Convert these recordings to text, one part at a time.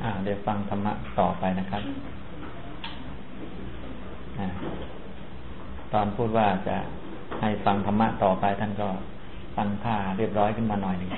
เดี๋ยวฟังธรรมะต่อไปนะครับตอนพูดว่าจะให้ฟังธรรมะต่อไปท่านก็ตั้งท่าเรียบร้อยขึ้นมาหน่อยหนึ่ง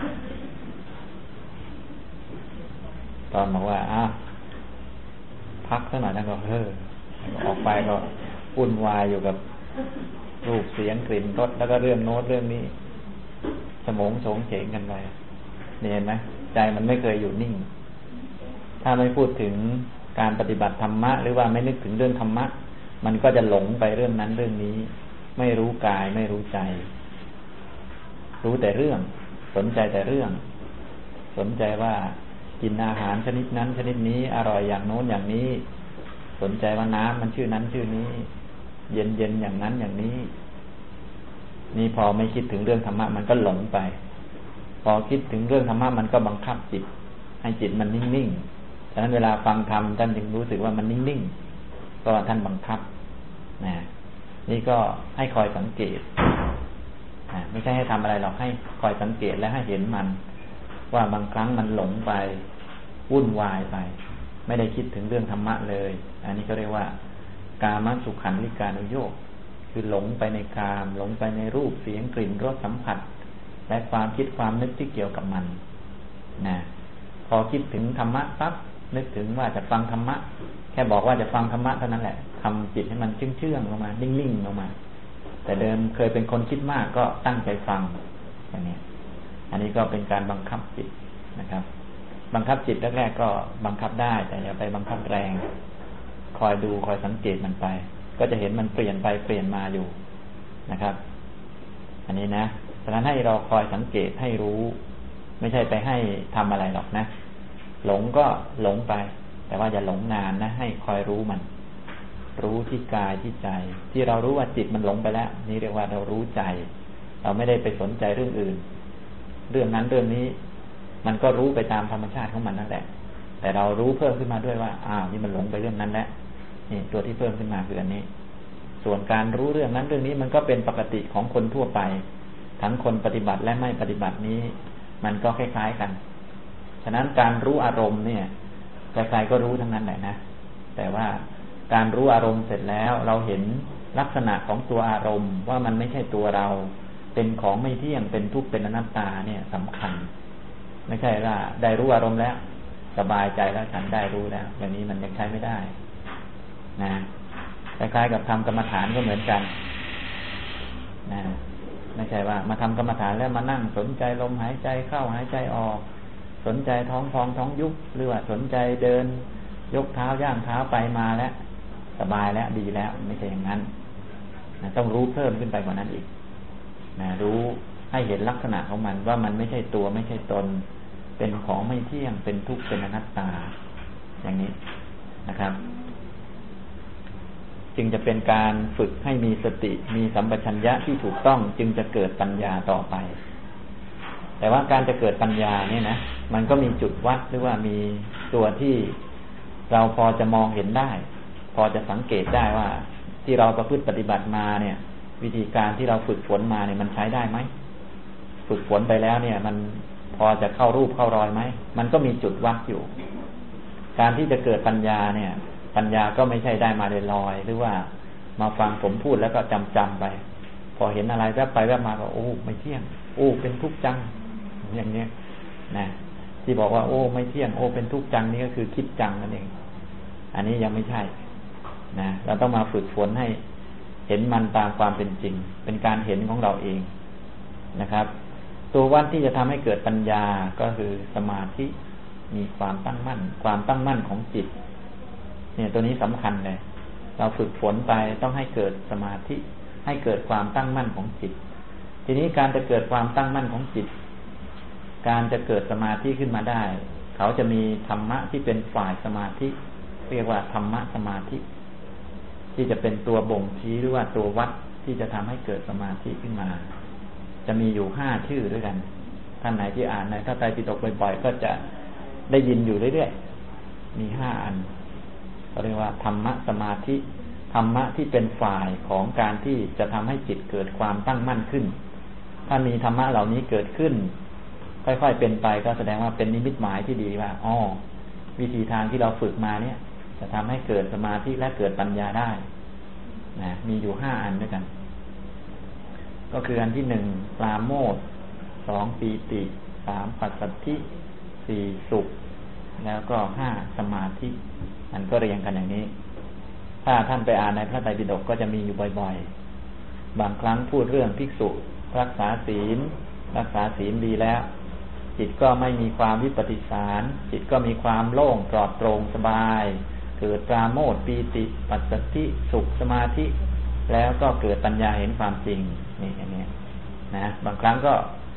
ตอนบอกว่าพักสักหน่อยท่านก็ออกไปก็วุ่นวายอยู่กับรูปเสียงกลิ่นรสแล้วก็เรื่องโน้ตเรื่องนี้สมองโฉงเฉงกันไปเห็นไหมใจมันไม่เคยอยู่นิ่งถ้าไม่พูดถึงการปฏิบัติธรรมะหรือว่าไม่นึกถึงเรื่องธรรมะมันก็จะหลงไปเรื่องนั้นเรื่องนี้ไม่รู้กายไม่รู้ใจรู้แต่เรื่องสนใจแต่เรื่องสนใจว่ากินอาหารชนิดนั้นชนิดนี้อร่อยอย่างโน้นอย่างนี้สนใจว่าน้ำมันชื่อนั้นชื่อนี้เย็นเย็นอย่างนั้นอย่างนี้นี่พอไม่คิดถึงเรื่องธรรมะมันก็หลงไปพอคิดถึงเรื่องธรรมะมันก็บังคับจิตให้จิตมันนิ่งๆฉะนั้นเวลาฟังธรรมท่านจึงรู้สึกว่ามันนิ่งๆก็ท่านบังคับนี่ก็ให้คอยสังเกตไม่ใช่ให้ทำอะไรหรอกให้คอยสังเกตและให้เห็นมันว่าบางครั้งมันหลงไปวุ่นวายไปไม่ได้คิดถึงเรื่องธรรมะเลยอันนี้ก็เรียกว่ากามสุขันธิกานุโยคคือหลงไปในกามหลงไปในรูปเสียงกลิ่นรสสัมผัสและความคิดความนึกที่เกี่ยวกับมันพอคิดถึงธรรมะปั๊บนึกถึงว่าจะฟังธรรมะแค่บอกว่าจะฟังธรรมะเท่านั้นแหละทำจิตให้มันเชื่องๆลงมานิ่งๆลงมาแต่เดิมเคยเป็นคนคิดมากก็ตั้งใจฟังอย่างนี้อันนี้ก็เป็นการบังคับจิตนะครับบังคับจิตแรกๆก็บังคับได้แต่อย่าไปบังคับแรงคอยดูคอยสังเกตมันไปก็จะเห็นมันเปลี่ยนไปเปลี่ยนมาอยู่นะครับอันนี้นะฉะนั้นให้เราคอยสังเกตให้รู้ไม่ใช่ไปให้ทำอะไรหรอกนะหลงก็หลงไปแต่ว่าอย่าหลงนานนะให้คอยรู้มันรู้ที่กายที่ใจที่เรารู้ว่าจิตมันหลงไปแล้วนี่เรียกว่าเรารู้ใจเราไม่ได้ไปสนใจเรื่องอื่นเรื่องนั้นเรื่องนี้มันก็รู้ไปตามธรรมชาติของมันนั่นแหละแต่เรารู้เพิ่มขึ้นมาด้วยว่านี่มันหลงไปเรื่องนั้นแล้วนี่ตัวที่เพิ่มขึ้นมาคืออันนี้ส่วนการรู้เรื่องนั้นเรื่องนี้มันก็เป็นปกติของคนทั่วไปทั้งคนปฏิบัติและไม่ปฏิบัตินี้มันก็คล้ายๆกันฉะนั้นการรู้อารมณ์เนี่ยใครๆก็รู้ทั้งนั้นแหละนะแต่ว่าการรู้อารมณ์เสร็จแล้วเราเห็นลักษณะของตัวอารมณ์ว่ามันไม่ใช่ตัวเราเป็นของไม่เที่ยงเป็นทุกข์เป็นอนัตตาเนี่ยสำคัญไม่ใช่ว่าได้รู้อารมณ์แล้วสบายใจแล้วฉันได้รู้แล้วอย่างนี้มันยังใช้ไม่ได้นะคล้ายๆกับทำกรรมฐานก็เหมือนกันนะไม่ใช่ว่ามาทำกรรมฐานแล้วมานั่งสนใจลมหายใจเข้าหายใจออกสนใจท้องพองท้องยุบหรือว่าสนใจเดินยกเท้าย่างเท้าไปมาแล้วสบายแล้วดีแล้วไม่ใช่อย่างนั้นนะต้องรู้เพิ่มขึ้นไปกว่านั้นอีกนะรู้ให้เห็นลักษณะของมันว่ามันไม่ใช่ตัวไม่ใช่ตนเป็นของไม่เที่ยงเป็นทุกข์เป็นอนัตตาอย่างนี้นะครับจึงจะเป็นการฝึกให้มีสติมีสัมปชัญญะที่ถูกต้องจึงจะเกิดปัญญาต่อไปแต่ว่าการจะเกิดปัญญาเนี่ยนะมันก็มีจุดวัดหรือว่ามีตัวที่เราพอจะมองเห็นได้พอจะสังเกตได้ว่าที่เราประพฤติปฏิบัติมาเนี่ยวิธีการที่เราฝึกฝนมาเนี่ยมันใช้ได้ไหมฝึกฝนไปแล้วเนี่ยมันพอจะเข้ารูปเข้ารอยไหมมันก็มีจุดวัดอยู่การที่จะเกิดปัญญาเนี่ยปัญญาก็ไม่ใช่ได้มาลอยๆหรือว่ามาฟังผมพูดแล้วก็จำไปพอเห็นอะไรแวบไปแวบมาก็ไม่เที่ยงเป็นทุกข์จังอย่างนี้นะที่บอกว่าไม่เที่ยงเป็นทุกข์จังนี่ก็คือคิดจังนั่นเองอันนี้ยังไม่ใช่นะเราต้องมาฝึกฝนให้เห็นมันตามความเป็นจริงเป็นการเห็นของเราเองนะครับตัววัดที่จะทำให้เกิดปัญญาก็คือสมาธิมีความตั้งมั่นความตั้งมั่นของจิตเนี่ยตัวนี้สำคัญเลยเราฝึกฝนไปต้องให้เกิดสมาธิให้เกิดความตั้งมั่นของจิตทีนี้การจะเกิดความตั้งมั่นของจิตการจะเกิดสมาธิขึ้นมาได้เขาจะมีธรรมะที่เป็นฝ่ายสมาธิเรียกว่าธรรมะสมาธิที่จะเป็นตัวบ่งชี้หรือว่าตัววัดที่จะทำให้เกิดสมาธิขึ้นมาจะมีอยู่5ชื่อด้วยกันท่านไหนที่อ่านในพระไตรปิฎกบ่อยๆก็จะได้ยินอยู่เรื่อยๆมี5อันเขาเรียกว่าธรรมะสมาธิธรรมะที่เป็นฝ่ายของการที่จะทำให้จิตเกิดความตั้งมั่นขึ้นถ้ามีธรรมะเหล่านี้เกิดขึ้นค่อยๆเป็นไปก็แสดงว่าเป็นนิมิตหมายที่ดีว่าวิธีทางที่เราฝึกมาเนี่ย จะทำให้เกิดสมาธิและเกิดปัญญาได้นะมีอยู่5 อันด้วยกัน ก็คืออันที่1ปราโมทย์2ปีติ3ปัสสัทธิ4สุขแล้วก็5สมาธิมันก็เรียงกันอย่างนี้ถ้าท่านไปอ่านในพระไตรปิฎกก็จะมีอยู่บ่อยๆบางครั้งพูดเรื่องภิกษุรักษาศีลดีแล้วจิตก็ไม่มีความวิปฏิสารจิตก็มีความโล่งปลอดโปร่งสบายเกิดปราโมทย์ปีติปัสสัทธิสุขสมาธิแล้วก็เกิดปัญญาเห็นความจริงนี่อย่างนี้นะบางครั้งก็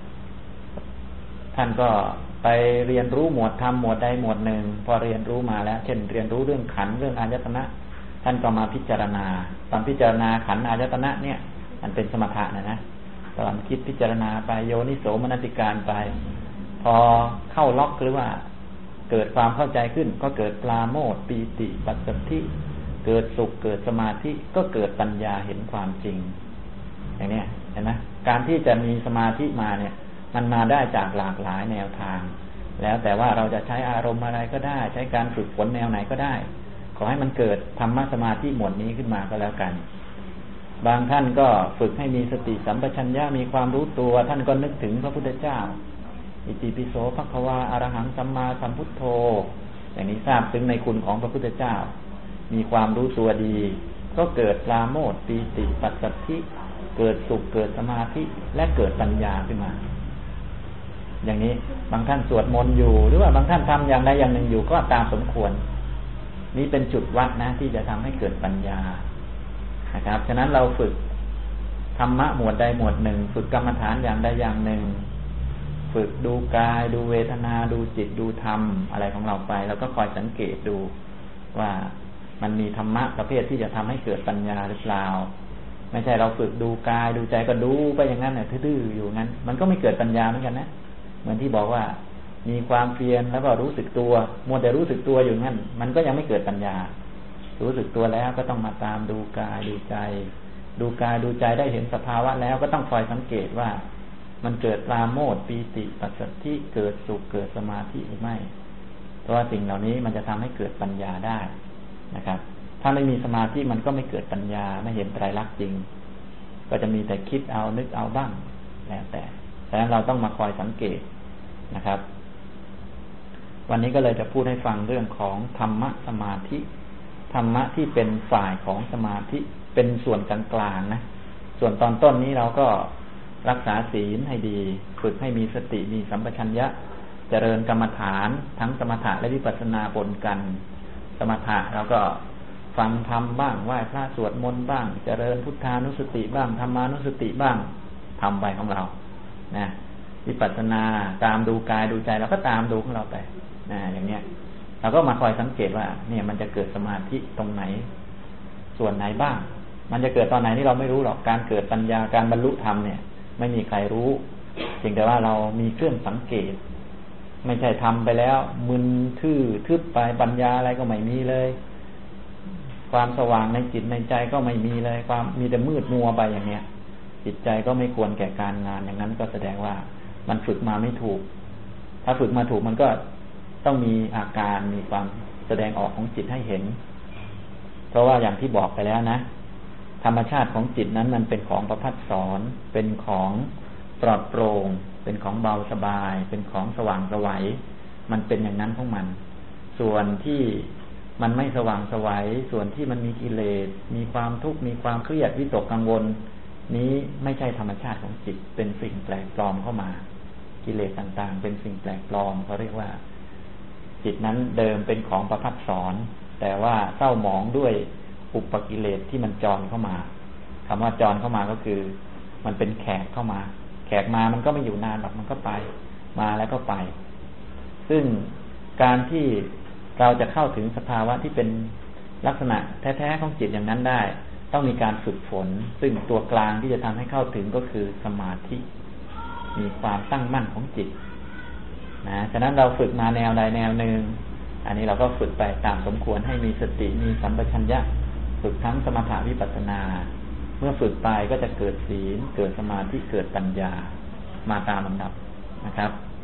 ท่านก็ไปเรียนรู้หมวดธรรมหมวดใดหมวดหนึ่งพอเรียนรู้มาแล้วเช่นเรียนรู้เรื่องขันธ์เรื่องอายตนะท่านก็มาพิจารณาตอนพิจารณาขันธ์อายตนะเนี่ยมันเป็นสมถะนะตอนคิดพิจารณาไปโยนิโสมนสิการไปพอเข้าล็อกหรือว่าเกิดความเข้าใจขึ้นก็เกิดปราโมทย์ปีติปัสสัทธิเกิดสุขเกิดสมาธิก็เกิดปัญญาเห็นความจริงอย่างนี้เห็นไหมการที่จะมีสมาธิมาเนี่ยมันมาได้จากหลากหลายแนวทางแล้วแต่ว่าเราจะใช้อารมณ์อะไรก็ได้ใช้การฝึกฝนแนวไหนก็ได้ขอให้มันเกิดธรรมะสมาธิหมวดนี้ขึ้นมาก็แล้วกันบางท่านก็ฝึกให้มีสติสัมปชัญญะมีความรู้ตัวท่านก็นึกถึงพระพุทธเจ้าอิติปิโสภควาอรหังสัมมาสัมพุทโธอย่างนี้ทราบถึงในคุณของพระพุทธเจ้ามีความรู้ตัวดีก็เกิดปราโมทย์ปีติปัสสัทธิเกิดสุขเกิดสมาธิและเกิดปัญญาขึ้นมาอย่างนี้บางท่านสวดมนต์อยู่หรือว่าบางท่านทำอย่างใดอย่างหนึ่งอยู่ก็ตามสมควรนี้เป็นจุดวัดนะที่จะทำให้เกิดปัญญานะครับฉะนั้นเราฝึกธรรมะหมวดใดหมวดหนึ่งฝึกกรรมฐานอย่างใดอย่างหนึ่งฝึกดูกายดูเวทนาดูจิตดูธรรมอะไรของเราไปแล้วก็คอยสังเกตดูว่ามันมีธรรมะประเภทที่จะทำให้เกิดปัญญาหรือเปล่าไม่ใช่เราฝึกดูกายดูใจก็ดูไปอย่างนั้นน่ะทื่อๆอยู่งั้นมันก็ไม่เกิดปัญญาเหมือนกันนะเหมือนที่บอกว่ามีความเพียรแล้วก็รู้สึกตัวมัวแต่รู้สึกตัวอยู่งั้นมันก็ยังไม่เกิดปัญญารู้สึกตัวแล้วก็ต้องมาตามดูกายดูใจดูกายดูใจได้เห็นสภาวะแล้วก็ต้องคอยสังเกตว่ามันเกิดปราโมทย์ปีติปัสสัทธิเกิดสุขเกิดสมาธิหรือไม่เพราะว่าสิ่งเหล่านี้มันจะทำให้เกิดปัญญาได้นะครับถ้าไม่มีสมาธิมันก็ไม่เกิดปัญญาไม่เห็นไตรลักษณ์จริงก็จะมีแต่คิดเอานึกเอาบ้างแล้วแต่ฉะนั้นเราต้องมาคอยสังเกตนะครับวันนี้ก็เลยจะพูดให้ฟังเรื่องของธรรมะสมาธิธรรมะที่เป็นฝ่ายของสมาธิเป็นส่วนกลางๆนะส่วนตอนต้นนี้เราก็รักษาศีลให้ดีฝึกให้มีสติมีสัมปชัญญะเจริญกรรมฐานทั้งสมถะและวิปัสสนาปนกันสมถะเราก็ฟังธรรมบ้างไหว้พระสวดมนต์บ้างเจริญพุทธานุสติบ้างธรรมานุสติบ้างทำไปของเรานะวิปัสสนาตามดูกายดูใจเราก็ตามดูของเราไปนะอย่างเนี้ยเราก็มาคอยสังเกตว่าเนี่ยมันจะเกิดสมาธิตรงไหนส่วนไหนบ้างมันจะเกิดตอนไหนที่เราไม่รู้หรอกการเกิดปัญญาการบรรลุธรรมเนี่ยไม่มีใครรู้เพียงแต่ว่าเรามีเครื่องสังเกตไม่ใช่ทำไปแล้วมึนทื่อทึบไปปัญญาอะไรก็ไม่มีเลยความสว่างในจิตในใจก็ไม่มีเลยความมีแต่มืดมัวไปอย่างเนี้ยจิตใจก็ไม่ควรแก่การงานอย่างนั้นก็แสดงว่ามันฝึกมาไม่ถูกถ้าฝึกมาถูกมันก็ต้องมีอาการมีความแสดงออกของจิตให้เห็นเพราะว่าอย่างที่บอกไปแล้วนะธรรมชาติของจิตนั้นมันเป็นของประภัสสรเป็นของปลอดโปร่งเป็นของเบาสบายเป็นของสว่างไสวมันเป็นอย่างนั้นของมันส่วนที่มันไม่สว่างไสวส่วนที่มันมีกิเลสมีความทุกข์มีความเครียดวิตกกังวลนี้ไม่ใช่ธรรมชาติของจิตเป็นสิ่งแปลกปลอมเข้ามากิเลสต่างๆเป็นสิ่งแปลกปลอมเขาเรียกว่าจิตนั้นเดิมเป็นของประภัสสรแต่ว่าเศร้าหมองด้วยอุปกิเลสที่มันจรเข้ามาคำว่าจรเข้ามาก็คือมันเป็นแขกเข้ามาแขกมามันก็ไม่อยู่นานหรอกมันก็ไปมาแล้วก็ไปซึ่งการที่เราจะเข้าถึงสภาวะที่เป็นลักษณะแท้ๆของจิตอย่างนั้นได้ต้องมีการฝึกฝนซึ่งตัวกลางที่จะทำให้เข้าถึงก็คือสมาธิมีความตั้งมั่นของจิตนะฉะนั้นเราฝึกมาแนวใดแนวหนึ่งอันนี้เราก็ฝึกไปตามสมควรให้มีสติมีสัมปชัญญะฝึกทั้งสมถะวิปัสสนาเมื่อฝึกไปก็จะเกิดศีลเกิดสมาธิเกิดปัญญามาตามลำดับนะครับ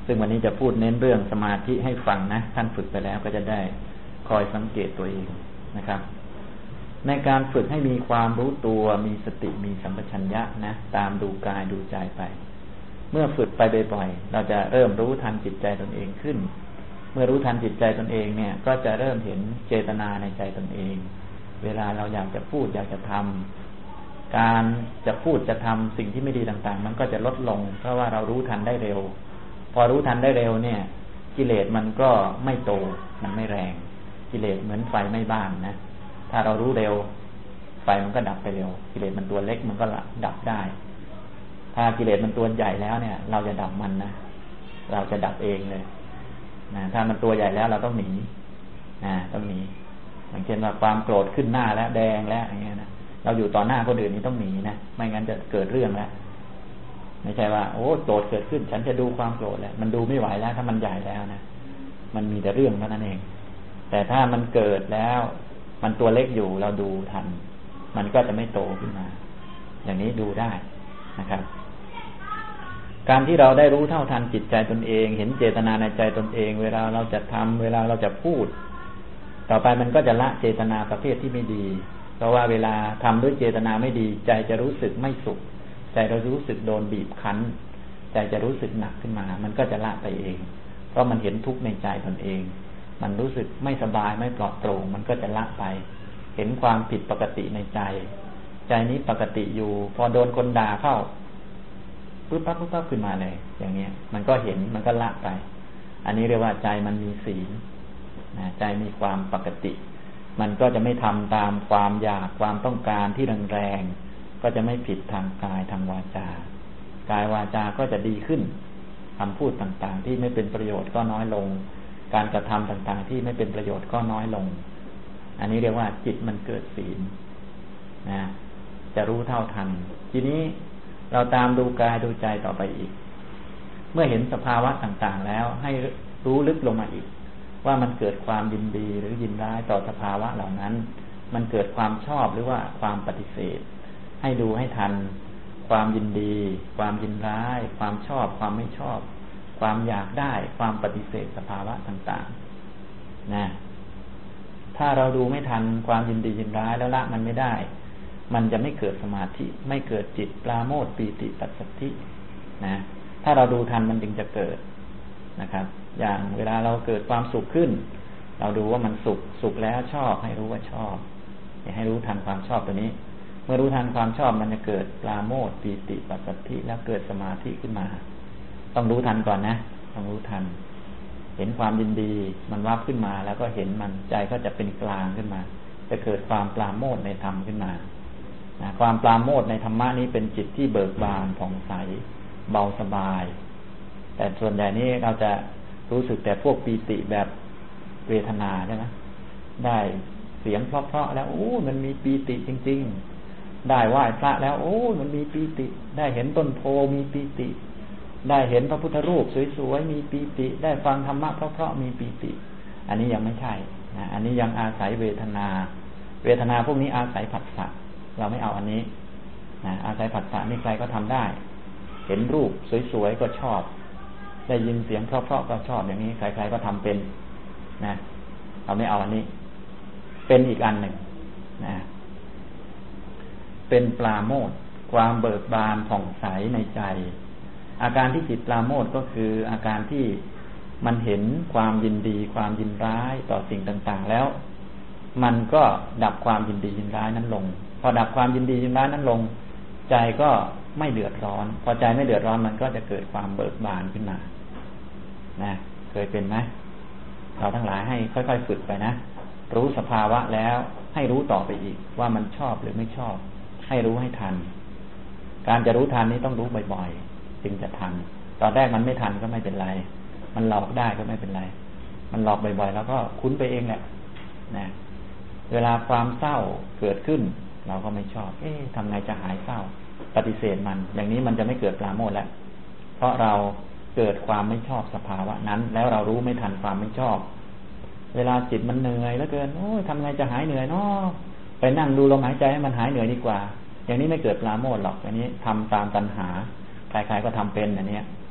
ซึ่งวันนี้จะพูดเน้นเรื่องสมาธิให้ฟังนะท่านฝึกไปแล้วก็จะได้คอยสังเกตตัวเองนะครับในการฝึกให้มีความรู้ตัวมีสติมีสัมปชัญญะนะตามดูกายดูใจไปเมื่อฝึกไปบ่อยๆเราจะเริ่มรู้ทันจิตใจตนเองขึ้นเมื่อรู้ทันจิตใจตนเองเนี่ยก็จะเริ่มเห็นเจตนาในใจตนเองเวลาเราอยากจะพูดอยากจะทำการจะพูดจะทำสิ่งที่ไม่ดีต่างๆมันก็จะลดลงเพราะว่าเรารู้ทันได้เร็วพอรู้ทันได้เร็วเนี่ยกิเลสมันก็ไม่โตมันไม่แรงกิเลสเหมือนไฟไหม้บ้านนะถ้าเรารู้เร็วไฟมันก็ดับไปเร็วกิเลสมันตัวเล็กมันก็ดับได้ถ้ากิเลสมันตัวใหญ่แล้วเนี่ยเราจะดับมันนะเราจะดับเองเลยนะถ้ามันตัวใหญ่แล้วเราต้องหนีต้องหนีอย่างเช่นว่าความโกรธขึ้นหน้าแล้วแดงแล้วอย่างเงี้ยนะเราอยู่ต่อหน้าคนอื่นนี่ต้องหนีนะไม่งั้นจะเกิดเรื่องแล้วไม่ใช่ว่าโอ้โกรธเกิดขึ้นฉันจะดูความโกรธแล้วมันดูไม่ไหวแล้วถ้ามันใหญ่แล้วนะมันมีแต่เรื่องเท่านั้นเองแต่ถ้ามันเกิดแล้วมันตัวเล็กอยู่เราดูทันมันก็จะไม่โตขึ้นมาอย่างนี้ดูได้นะครับการที่เราได้รู้เท่าทันจิตใจตนเองเห็นเจตนาในใจตนเองเวลาเราจะทำเวลาเราจะพูดต่อไปมันก็จะละเจตนาประเภทที่ไม่ดีเพราะว่าเวลาทำด้วยเจตนาไม่ดีใจจะรู้สึกไม่สุขใจเรารู้สึกโดนบีบคั้นใจจะรู้สึกหนักขึ้นมามันก็จะละไปเองเพราะมันเห็นทุกข์ในใจตนเองมันรู้สึกไม่สบายไม่ปลอดโปร่งมันก็จะละไปเห็นความผิดปกติในใจใจนี้ปกติอยู่พอโดนคนด่าเข้าปุ๊บปั๊บปุ๊บปั๊บขึ้นมาเลยอย่างเงี้ยมันก็เห็นมันก็ละไปอันนี้เรียกว่าใจมันมีศีลนะใจมีความปกติมันก็จะไม่ทำตามความอยากความต้องการที่แรงๆก็จะไม่ผิดทางกายทางวาจากายวาจาก็จะดีขึ้นคำพูดต่างๆที่ไม่เป็นประโยชน์ก็น้อยลงการกระทำต่างๆที่ไม่เป็นประโยชน์ก็น้อยลงอันนี้เรียกว่าจิตมันเกิดศีลนะจะรู้เท่าทันทีนี้เราตามดูกายดูใจต่อไปอีกเมื่อเห็นสภาวะต่างๆแล้วให้รู้ลึกลงมาอีกว่ามันเกิดความยินดีหรือยินร้ายต่อสภาวะเหล่านั้นมันเกิดความชอบหรือว่าความปฏิเสธให้ดูให้ทันความยินดีความยินร้ายความชอบความไม่ชอบความอยากได้ความปฏิเสธสภาวะต่างๆนะถ้าเราดูไม่ทันความยินดียินร้ายแล้วละมันไม่ได้มันจะไม่เกิดสมาธิไม่เกิดจิตปราโมทย์ปีติปัสสัทธินะถ้าเราดูทันมันจึงจะเกิดนะครับอย่างเวลาเราเกิดความสุขขึ้นเราดูว่ามันสุขแล้วชอบให้รู้ว่าชอบให้รู้ทันความชอบตัวนี้เมื่อรู้ทันความชอบมันจะเกิดปราโมทย์ปีติปัสสัทธิแล้วเกิดสมาธิขึ้นมาต้องรู้ทันก่อนนะต้องรู้ทันเห็นความยินดีมันวับขึ้นมาแล้วก็เห็นมันใจก็จะเป็นกลางขึ้นมาจะเกิดความปราโมทย์ในธรรมขึ้นมาความปราโมทย์ในธรรมะนี้เป็นจิตที่เบิกบานผ่องใสเบาสบายแต่ส่วนใหญ่นี้เราจะรู้สึกแต่พวกปีติแบบเวทนาใช่ไหมได้เสียงเพราะๆแล้วโอ้มันมีปีติจริงๆได้ไหว้พระแล้วโอ้มันมีปีติได้เห็นต้นโพมีปีติได้เห็นพระพุทธรูปสวยๆมีปีติได้ฟังธรรมะเพราะๆมีปีติอันนี้ยังไม่ใช่นะอันนี้ยังอาศัยเวทนาพวกนี้อาศัยผัสสะเราไม่เอาอันนี้นะอาศัยผัสสะนี่ใครก็ทำได้เห็นรูปสวยๆก็ชอบได้ยินเสียงเพราะๆก็ชอบอย่างนี้ใครๆก็ทำเป็นนะเราไม่เอาอันนี้เป็นอีกอันหนึ่งนะเป็นปราโมทย์ความเบิกบานผ่องใสในใจอาการที่จิตปราโมทย์ก็คืออาการที่มันเห็นความยินดีความยินร้ายต่อสิ่งต่างๆแล้วมันก็ดับความยินดียินร้ายนั้นลงพอดับความยินดียินร้ายนั้นลงใจก็ไม่เดือดร้อนพอใจไม่เดือดร้อนมันก็จะเกิดความเบิกบานขึ้นมานะเคยเป็นไหมเราทั้งหลายให้ค่อยๆฝึกไปนะรู้สภาวะแล้วให้รู้ต่อไปอีกว่ามันชอบหรือไม่ชอบให้รู้ให้ทันการจะรู้ทันนี้ต้องรู้บ่อยๆจึงจะทันตอนแรกมันไม่ทันก็ไม่เป็นไรมันหลอกได้ก็ไม่เป็นไรมันหลอกบ่อยๆแล้วก็คุ้นไปเองแหละนะเวลาความเศร้าเกิดขึ้นเราก็ไม่ชอบทำไงจะหายเศร้าปฏิเสธมันอย่างนี้มันจะไม่เกิดปราโมทย์แล้วเพราะเราเกิดความไม่ชอบสภาวะนั้นแล้วเรารู้ไม่ทันความไม่ชอบเวลาจิตมันเหนื่อยแล้วเกินทำไงจะหายเหนื่อยเนาะไปนั่งดูลมหายใจให้มันหายเหนื่อยดีกว่าอย่างนี้ไม่เกิดปราโมทย์หรอกอันนี้ทำตามตัณหาใครๆก็ทำเป็นอันนี้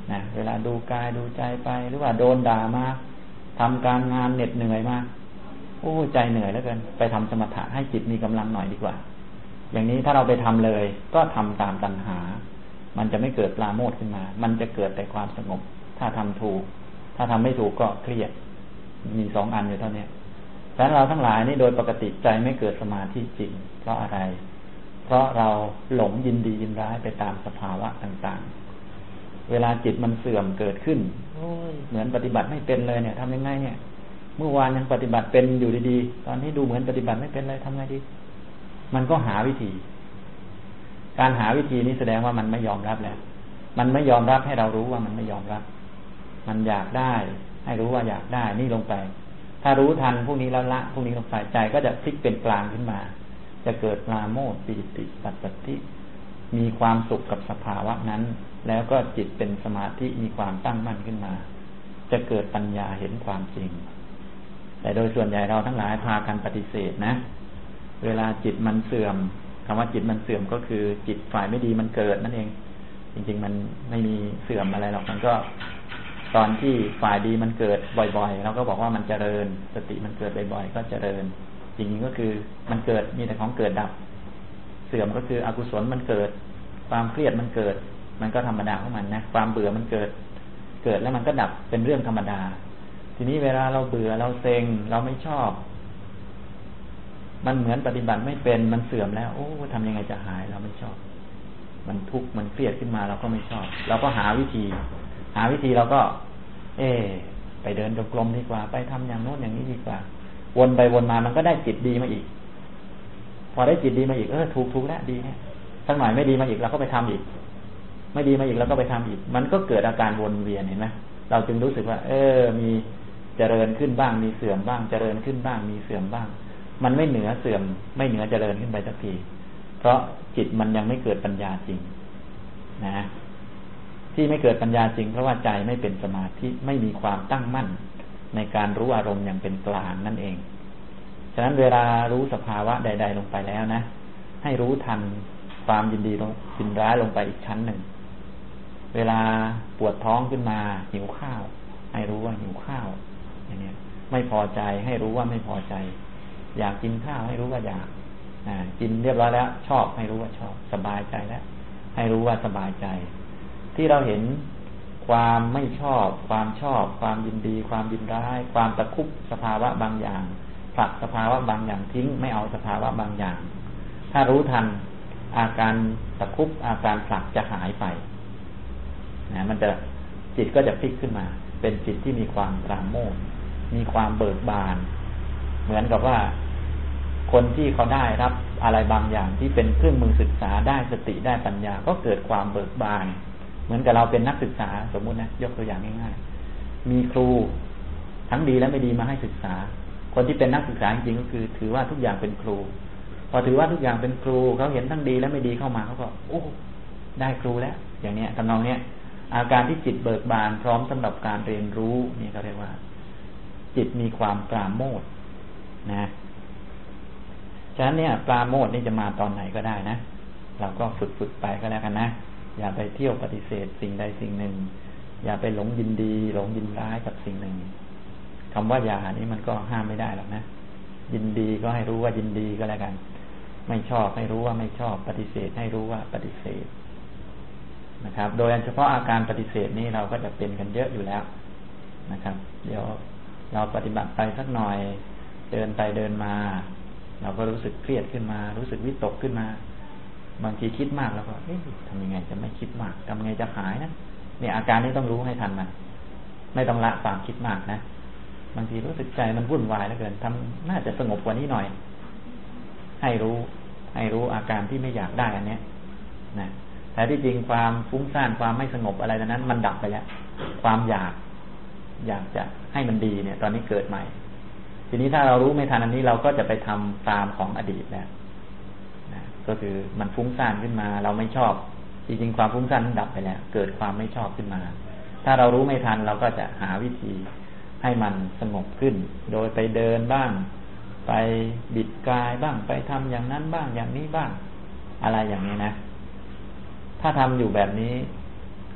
นะเวลาดูกายดูใจไปหรือว่าโดนด่ามาทำการงานเหน็ดเหนื่อยมาโอ้ใจเหนื่อยแล้วกันไปทำสมถะให้จิตมีกำลังหน่อยดีกว่าอย่างนี้ถ้าเราไปทำเลยก็ทำตามตัณหามันจะไม่เกิดปราโมทย์ขึ้นมามันจะเกิดแต่ความสงบถ้าทำถูกถ้าทำไม่ถูกก็เครียดมีสองอันอยู่เท่านี้ฉะนั้นเราทั้งหลายนี่โดยปกติใจไม่เกิดสมาธิจริงเพราะอะไรเพราะเราหลงยินดียินร้ายไปตามสภาวะต่างๆเวลาจิตมันเสื่อมเกิดขึ้นโอ้ยเหมือนปฏิบัติไม่เป็นเลยเนี่ยทำยังไงเนี่ยเมื่อวานยังปฏิบัติเป็นอยู่ดีๆตอนนี้ดูเหมือนปฏิบัติไม่เป็นเลยทำไงดีมันก็หาวิธีการหาวิธีนี้แสดงว่ามันไม่ยอมรับแล้วมันไม่ยอมรับให้เรารู้ว่ามันไม่ยอมรับมันอยากได้ให้รู้ว่าอยากได้นี่ลงไปถ้ารู้ทันพวกนี้แล้วละพวกนี้ลงไปใจก็จะพลิกเป็นกลางขึ้นมาจะเกิดปราโมทย์ปีติปัสสัทธิมีความสุขกับสภาวะนั้นแล้วก็จิตเป็นสมาธิมีความตั้งมั่นขึ้นมาจะเกิดปัญญาเห็นความจริงแต่โดยส่วนใหญ่เราทั้งหลายพากันปฏิเสธนะเวลาจิตมันเสื่อมคำว่าจิตมันเสื่อมก็คือจิตฝ่ายไม่ดีมันเกิดนั่นเองจริงๆมันไม่มีเสื่อมอะไรหรอกมันก็ตอนที่ฝ่ายดีมันเกิดบ่อยๆเราก็บอกว่ามันเจริญสติมันเกิดบ่อยๆก็เจริญจริงๆก็คือมันเกิดมีแต่ของเกิดดับเสื่อมก็คืออกุศลมันเกิดความเครียดมันเกิดมันก็ธรรมดาของมันนะความเบื่อมันเกิดแล้วมันก็ดับเป็นเรื่องธรรมดาทีนี้เวลาเราเบื่อเราเซ็งเราไม่ชอบมันเหมือนปฏิบัติไม่เป็นมันเสื่อมแล้วโอ้ทำยังไงจะหายเราไม่ชอบมันทุกข์มันเครียดขึ้นมาเราก็ไม่ชอบเราก็หาวิธีเราก็ไปเดินจงกรมดีกว่าไปทำอย่างโน้นอย่างนี้ดีกว่าวนไปวนมามันก็ได้จิตดีมาอีกพอได้จิตดีมาอีกถูกแล้วดีเนี่ยสักหน่อยไม่ดีมาอีกเราก็ไปทำอีกไม่ดีมาอีกเราก็ไปทำอีกมันก็เกิดอาการวนเวียนเห็นไหมเราจึงรู้สึกว่ามีเจริญขึ้นบ้างมีเสื่อมบ้างเจริญขึ้นบ้างมีเสื่อมบ้างมันไม่เหนือเสื่อมไม่เหนือเจริญขึ้นไปสักทีเพราะจิตมันยังไม่เกิดปัญญาจริงนะที่ไม่เกิดปัญญาจริงเพราะว่าใจไม่เป็นสมาธิไม่มีความตั้งมั่นในการรู้อารมณ์อย่างเป็นกลางนั่นเองฉะนั้นเวลารู้สภาวะใดๆลงไปแล้วนะให้รู้ทันความยินดียินร้ายลงไปอีกชั้นหนึ่งเวลาปวดท้องขึ้นมาหิวข้าวให้รู้ว่าหิวข้าวอย่างนี้ไม่พอใจให้รู้ว่าไม่พอใจอยากกินข้าวให้รู้ว่าอยากกินเรียบร้อยแล้วชอบให้รู้ว่าชอบสบายใจแล้วให้รู้ว่าสบายใจที่เราเห็นความไม่ชอบความชอบความยินดีความยินร้ายความตะคุบสภาวะบางอย่างผลักสภาวะบางอย่างทิ้งไม่เอาสภาวะบางอย่างถ้ารู้ทันอาการตะคุบอาการผลักจะหายไปมันจะจิตก็จะพลิกขึ้นมาเป็นจิตที่มีความปราโมทย์มีความเบิกบานเหมือนกับว่าคนที่เขาได้รับอะไรบางอย่างที่เป็นเครื่องมือศึกษาได้สติได้ปัญญาก็เกิดความเบิกบานเหมือนกับเราเป็นนักศึกษาสมมุตินะยกตัวอย่างง่ายๆมีครูทั้งดีและไม่ดีมาให้ศึกษาคนที่เป็นนักศึกษาจริงๆก็คือถือว่าทุกอย่างเป็นครูพอถือว่าทุกอย่างเป็นครูเขาเห็นทั้งดีและไม่ดีเข้ามาเขาก็โอ้ได้ครูแล้วอย่างเนี้ยทำนองเนี้ยอาการที่จิตเบิกบานพร้อมสำหรับการเรียนรู้นี่เขาเรียกว่าจิตมีความปราโมทย์นะฉะนั้นเนี่ยปราโมทย์นี่จะมาตอนไหนก็ได้นะเราก็ฝึกไปก็แล้วกันนะอย่าไปเที่ยวปฏิเสธสิ่งใดสิ่งหนึ่งอย่าไปหลงยินดีหลงยินร้ายกับสิ่งหนึ่งคำว่าอย่านี้มันก็ห้ามไม่ได้หรอกนะยินดีก็ให้รู้ว่ายินดีก็แล้วกันไม่ชอบให้รู้ว่าไม่ชอบปฏิเสธให้รู้ว่าปฏิเสธนะครับโดยเฉพาะอาการปฏิเสธนี้เราก็จะเป็นกันเยอะอยู่แล้วนะครับเดี๋ยวเราปฏิบัติไปสักหน่อยเดินไปเดินมาเราก็รู้สึกเครียดขึ้นมารู้สึกวิตกขึ้นมาบางทีคิดมากแล้วก็ทำยังไงจะไม่คิดมากทำยังไงจะหายนะเนี่ยอาการนี้ต้องรู้ให้ทันมันไม่ต้องละความคิดมากนะบางทีรู้สึกใจมันวุ่นวายเหลือเกินน่าจะสงบกว่านี้หน่อยให้รู้อาการที่ไม่อยากได้อันเนี้ยนะแต่ที่จริงความฟุ้งซ่านความไม่สงบอะไรนั้นมันดับไปแล้วความอยากจะให้มันดีเนี่ยตอนนี้เกิดใหม่ทีนี้ถ้าเรารู้ไม่ทันอันนี้เราก็จะไปทำตามของอดีตแล้วนะก็คือมันฟุ้งซ่านขึ้นมาเราไม่ชอบจริงๆความฟุ้งซ่านนั้นดับไปแล้วเกิดความไม่ชอบขึ้นมาถ้าเรารู้ไม่ทันเราก็จะหาวิธีให้มันสงบขึ้นโดยไปเดินบ้างไปบิดกายบ้างไปทำอย่างนั้นบ้างอย่างนี้บ้างอะไรอย่างนี้นะถ้าทำอยู่แบบนี้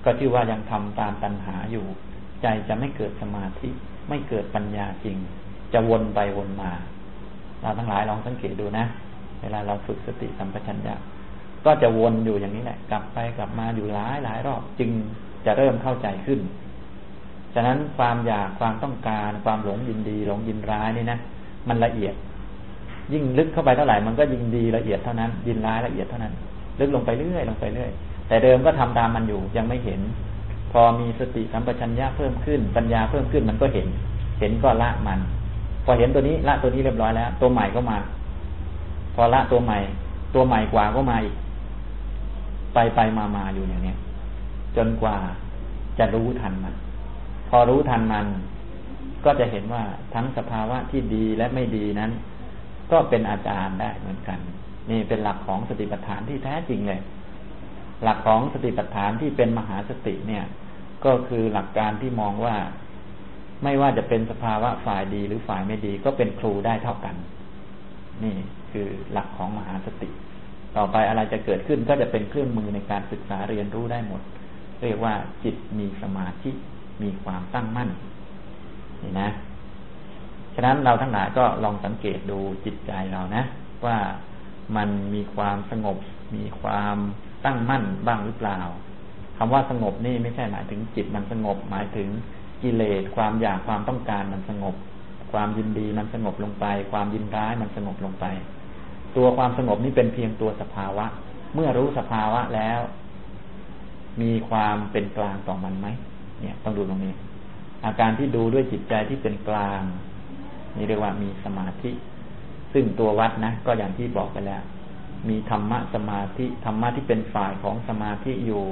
ก็ชื่อว่ายังทำตามตัณหาอยู่ใจจะไม่เกิดสมาธิไม่เกิดปัญญาจริงจะวนไปวนมาเราทั้งหลายลองสังเกตดูนะเวลาเราฝึกสติสัมปชัญญะก็จะวนอยู่อย่างนี้แหละกลับไปกลับมาอยู่หลายรอบจึงจะเริ่มเข้าใจขึ้นฉะนั้นความอยากความต้องการความหลงยินดีหลงยินร้ายนี่นะมันละเอียดยิ่งลึกเข้าไปเท่าไหร่มันก็ยิ่งดีละเอียดเท่านั้นยินร้ายละเอียดเท่านั้นลึกลงไปเรื่อยลงไปเรื่อยแต่เดิมก็ทำตามมันอยู่ยังไม่เห็นพอมีสติสัมปชัญญะเพิ่มขึ้นปัญญาเพิ่มขึ้นมันก็เห็นก็ละมันพอเห็นตัวนี้ละตัวนี้เรียบร้อยแล้วตัวใหม่ก็มาพอละตัวใหม่กว่าก็มาอีกไปมาอยู่อย่างนี้จนกว่าจะรู้ทันมันพอรู้ทันมันก็จะเห็นว่าทั้งสภาวะที่ดีและไม่ดีนั้นก็เป็นอาจารย์ได้เหมือนกันนี่เป็นหลักของสติปัฏฐานที่แท้จริงเลยหลักของสติปัฏฐานที่เป็นมหาสติเนี่ยก็คือหลักการที่มองว่าไม่ว่าจะเป็นสภาวะฝ่ายดีหรือฝ่ายไม่ดีก็เป็นครูได้เท่ากันนี่คือหลักของมหาสติต่อไปอะไรจะเกิดขึ้นก็จะเป็นเครื่องมือในการศึกษาเรียนรู้ได้หมดเรียกว่าจิตมีสมาธิมีความตั้งมั่นนี่นะฉะนั้นเราทั้งหลายก็ลองสังเกตดูจิตใจเรานะว่ามันมีความสงบมีความตั้งมั่นบ้างหรือเปล่าคำว่าสงบนี่ไม่ใช่หมายถึงจิตมันสงบหมายถึงกิเลสความอยากความต้องการมันสงบความยินดีมันสงบลงไปความยินร้ายมันสงบลงไปตัวความสงบนี่เป็นเพียงตัวสภาวะเมื่อรู้สภาวะแล้วมีความเป็นกลางต่อมันไหมเนี่ยต้องดูตรงนี้อาการที่ดูด้วยจิตใจที่เป็นกลางนี่เรียกว่ามีสมาธิซึ่งตัววัดนะก็อย่างที่บอกไปแล้วมีธรรมะสมาธิธรรมะที่เป็นฝ่ายของสมาธิอยู่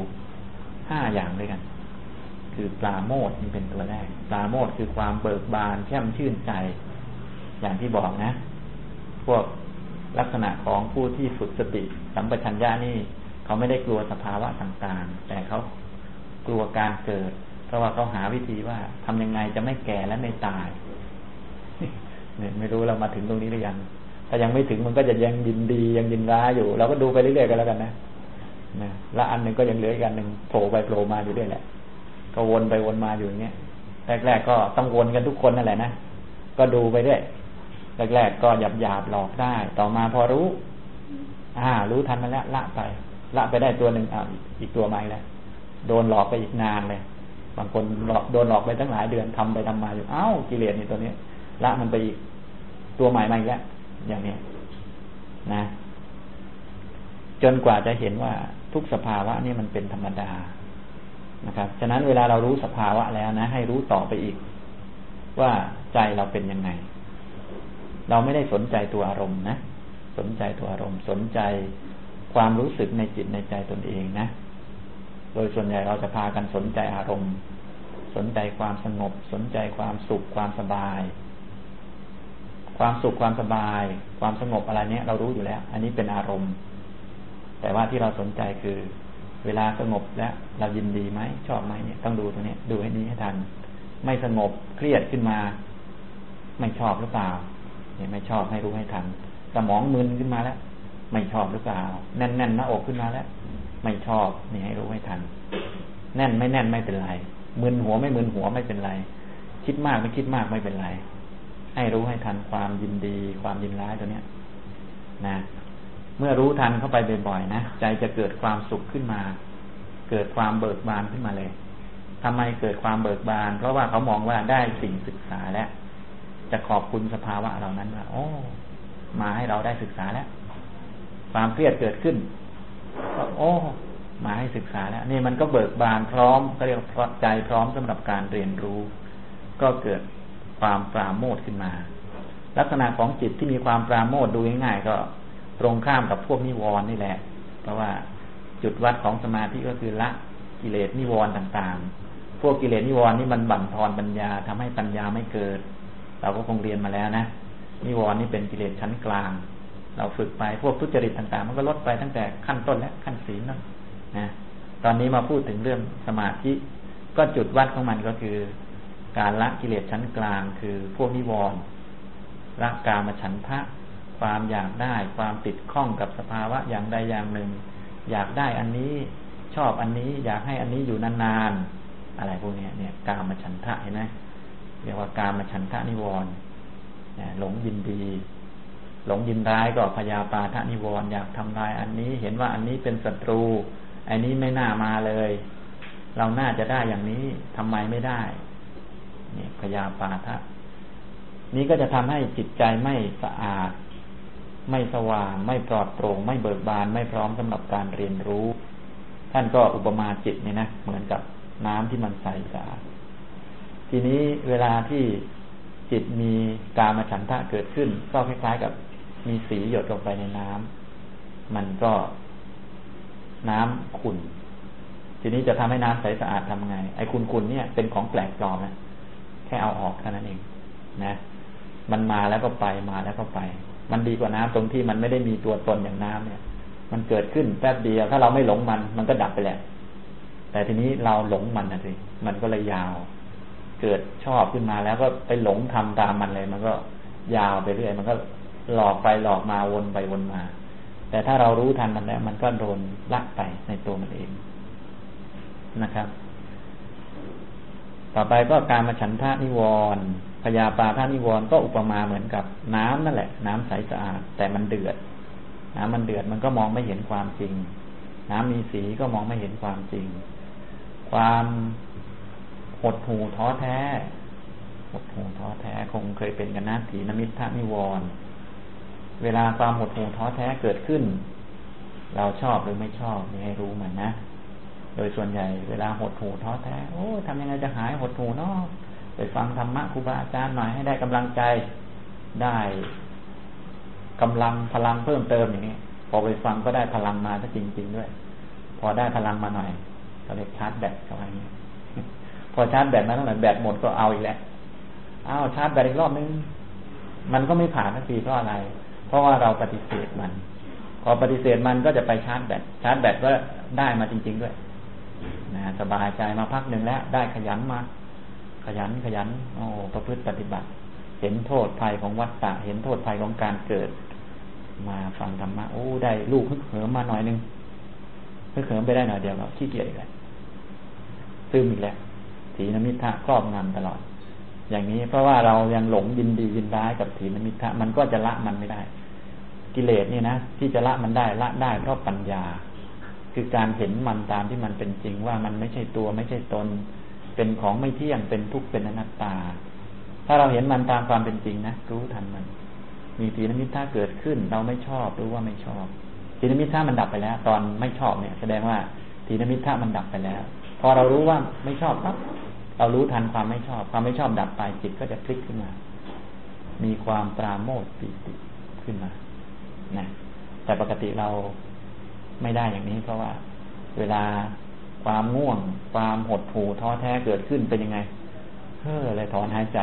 5อย่างด้วยกันคือปราโมทย์นี่เป็นตัวแรกปราโมทย์คือความเบิกบานแช่มชื่นใจอย่างที่บอกนะพวกลักษณะของผู้ที่ฝึกสติสัมปชัญญะนี่เขาไม่ได้กลัวสภาวะต่างๆแต่เขากลัวการเกิดเพราะว่าเขาหาวิธีว่าทำยังไงจะไม่แก่และไม่ตายเนี่ยไม่รู้เรามาถึงตรงนี้หรือยังถ้ายังไม่ถึงมันก็จะยังยินดียังยินร้ายอยู่เราก็ดูไปเรื่อยๆกันแล้วกันนะละอันหนึ่งก็ยังเหลืออีกอันหนึ่งโผล่ไปโผล่มาอยู่ด้วยแหละก็วนไปวนมาอยู่อย่างเงี้ยแรกๆก็ต้องวนกันทุกคนนั่นแหละนะก็ดูไปเรื่อยแรกๆก็หยาบๆหลอกได้ต่อมาพอรู้ทันมาแล้วละไปได้ตัวหนึ่งอีกตัวใหม่แล้วโดนหลอกไปอีกนานเลยบางคนโดนหลอกไปตั้งหลายเดือนทำไปทำมาอยู่กิเลสนี่ตัวนี้ละมันไปอีกตัวใหม่มาอีกแล้วอย่างนี้นะจนกว่าจะเห็นว่าทุกสภาวะนี่มันเป็นธรรมดานะครับฉะนั้นเวลาเรารู้สภาวะแล้วนะให้รู้ต่อไปอีกว่าใจเราเป็นยังไงเราไม่ได้สนใจตัวอารมณ์นะสนใจตัวอารมณ์สนใจความรู้สึกในจิตในใจตนเองนะโดยส่วนใหญ่เราจะพากันสนใจอารมณ์สนใจความสงบสนใจความสุขความสบายความสุขความสบายความสงบอะไรเนี้ยเรารู้อยู่แล้วอันนี้เป็นอารมณ์แต่ว่าที่เราสนใจคือเวลาสงบแล้วเรายินดีไหมชอบไหมเนี่ยต้องดูตรงนี้ดูให้นี้ให้ทันไม่สงบเครียดขึ้นมาไม่ชอบหรือเปล่าเนี่ยไม่ชอบให้รู้ให้ทันสมองมึนขึ้นมาแล้วไม่ชอบหรือเปล่าแน่นหน้าอกขึ้นมาแล้วไม่ชอบนี่ให้รู้ให้ทันแน่นไม่แน่นไม่เป็นไรมึนหัวไม่มึนหัวไม่เป็นไรคิดมากไม่คิดมากไม่เป็นไรให้รู้ให้ทันความยินดีความยินร้ายตัวเนี้ยนะเมื่อรู้ทันเข้าไปบ่อยๆนะใจจะเกิดความสุขขึ้นมาเกิดความเบิกบานขึ้นมาเลยทำไมเกิดความเบิกบานเพราะว่าเขามองว่าได้สิ่งศึกษาแล้วจะขอบคุณสภาวะเหล่านั้นว่ามาให้เราได้ศึกษาแล้วความเครียดเกิดขึ้นก็มาให้ศึกษาแล้วนี่มันก็เบิกบานพร้อมก็เรียกใจพร้อมสำหรับการเรียนรู้ก็เกิดความปราโมทย์ขึ้นมาลักษณะของจิตที่มีความปราโมทย์ดูง่ายๆก็ตรงข้ามกับพวกนิวรณ์นี่แหละเพราะว่าจุดวัดของสมาธิก็คือละกิเลสนิวรณ์ต่างๆพวกกิเลสนิวรณ์นี่มันบั่นทอนปัญญาทำให้ปัญญาไม่เกิดเราก็คงเรียนมาแล้วนะนิวรณ์นี่เป็นกิเลสชั้นกลางเราฝึกไปพวกทุจริตต่างๆมันก็ลดไปตั้งแต่ขั้นต้นและขั้นศีลนะตอนนี้มาพูดถึงเรื่องสมาธิก็จุดวัดของมันก็คือการละกิเลสชั้นกลางคือพวกนิวรณ์ละกามฉันทะความอยากได้ความติดข้องกับสภาวะอย่างใดอย่างหนึ่งอยากได้อันนี้ชอบอันนี้อยากให้อันนี้อยู่นานๆอะไรพวกนี้เนี่ยกามฉันทะเห็นไหมเรียกว่ากามฉันทะนิวรณ์หลงยินดีหลงยินร้ายก็พยาปาทนิวรณ์อยากทำลายอันนี้เห็นว่าอันนี้เป็นศัตรูอันนี้ไม่น่ามาเลยเราน่าจะได้อย่างนี้ทำไมไม่ได้เนี่ยพยาปาทะนี้ก็จะทำให้จิตใจไม่สะอาดไม่สว่างไม่ปลอดโปร่งไม่เบิกบานไม่พร้อมสำหรับการเรียนรู้ท่านก็อุปมาจิตนี่นะเหมือนกับน้ำที่มันใสสะอาดทีนี้เวลาที่จิตมีกามฉันทะเกิดขึ้นก็คล้ายๆกับมีสีหยดลงไปในน้ำมันก็น้ำขุ่นทีนี้จะทำให้น้ำใสสะอาดทำไงไอ้ขุ่นๆเนี่ยเป็นของแปลกปลอมนะแค่เอาออกเท่านั้นเองนะมันมาแล้วก็ไปมาแล้วก็ไปมันดีกว่าน้ำตรงที่มันไม่ได้มีตัวตนอย่างน้ำเนี่ยมันเกิดขึ้นแป๊บเดียวถ้าเราไม่หลงมันก็ดับไปแหละแต่ทีนี้เราหลงมันนะสิมันก็เลยยาวเกิดชอบขึ้นมาแล้วก็ไปหลงทำตามมันเลยมันก็ยาวไปเรื่อยมันก็หลอกไปหลอกมาวนไปวนมาแต่ถ้าเรารู้ทันมันแล้วมันก็โดนละไปในตัวมันเองนะครับต่อไปก็กามฉันทะนิวรณ์พยาปาทนิวรณ์ก็อุปมาเหมือนกับน้ำนั่นแหละน้ำใสสะอาดแต่มันเดือดน้ำมันเดือดมันก็มองไม่เห็นความจริงน้ำมีสีก็มองไม่เห็นความจริงความหดหู่ท้อแท้หดหู่ท้อแท้คงเคยเป็นกันนะถีนมิทธนิวรณ์เวลาความหดหู่ท้อแท้เกิดขึ้นเราชอบหรือไม่ชอบนี่ให้รู้มันนะโดยส่วนใหญ่เวลาหดหู่ท้อแท้โอ้ทำยังไงจะหายหดหู่เนาะไปฟังธรรมะครูบาอาจารย์หน่อยให้ได้กำลังใจได้กำลังพลังเพิ่มเติมอย่างนี้พอไปฟังก็ได้พลังมาซะจริงๆด้วยพอได้พลังมาหน่อยก็เลยชาร์จแบตเข้าไปอย่างนี้พอชาร์จแบตมาเท่าไหร่แบตหมดก็เอาอีกแล้วชาร์จแบตอีกรอบนึงมันก็ไม่ผ่านสักทีเพราะอะไรเพราะว่าเราปฏิเสธมันพอปฏิเสธมันก็จะไปชาร์จแบตก็ได้มาจริงๆด้วยนะสบายใจมาพักหนึ่งแล้วได้ขยันมาขยันประพฤติปฏิบัติเห็นโทษภัยของวัฏฏะเห็นโทษภัยของการเกิดมาฟังธรรมะได้ลูกฮึกเหิมมาหน่อยนึงฮึกเหิมไปได้หน่อยเดียวก็ขี้เกียจอีกแล้วซึมอีกแล้วถีนมิทธะครอบงำตลอดอย่างนี้เพราะว่าเรายังหลงยินดียินร้ายกับถีนมิทธะมันก็จะละมันไม่ได้กิเลสนี่นะที่จะละมันได้ละได้เพราะปัญญาคือการเห็นมันตามที่มันเป็นจริงว่ามันไม่ใช่ตัวไม่ใช่ตนเป็นของไม่เที่ยงเป็นทุกข์เป็นอนัตตาถ้าเราเห็นมันตามความเป็นจริงนะรู้ทันมันมีถีนมิทธะเกิดขึ้นเราไม่ชอบรู้ว่าไม่ชอบถีนมิทธะมันดับไปแล้วตอนไม่ชอบเนี่ยแสดงว่าถีนมิทธะมันดับไปแล้วพอเรารู้ว่าไม่ชอบปั๊บเรารู้ทันความไม่ชอบความไม่ชอบดับไปจิตก็จะพลิกขึ้นมามีความปราโมทย์ปิติขึ้นมานะแต่ปกติเราไม่ได้อย่างนี้เพราะว่าเวลาความง่วงความหดหู่ท้อแท้เกิดขึ้นเป็นยังไงเลยถอนหายใจ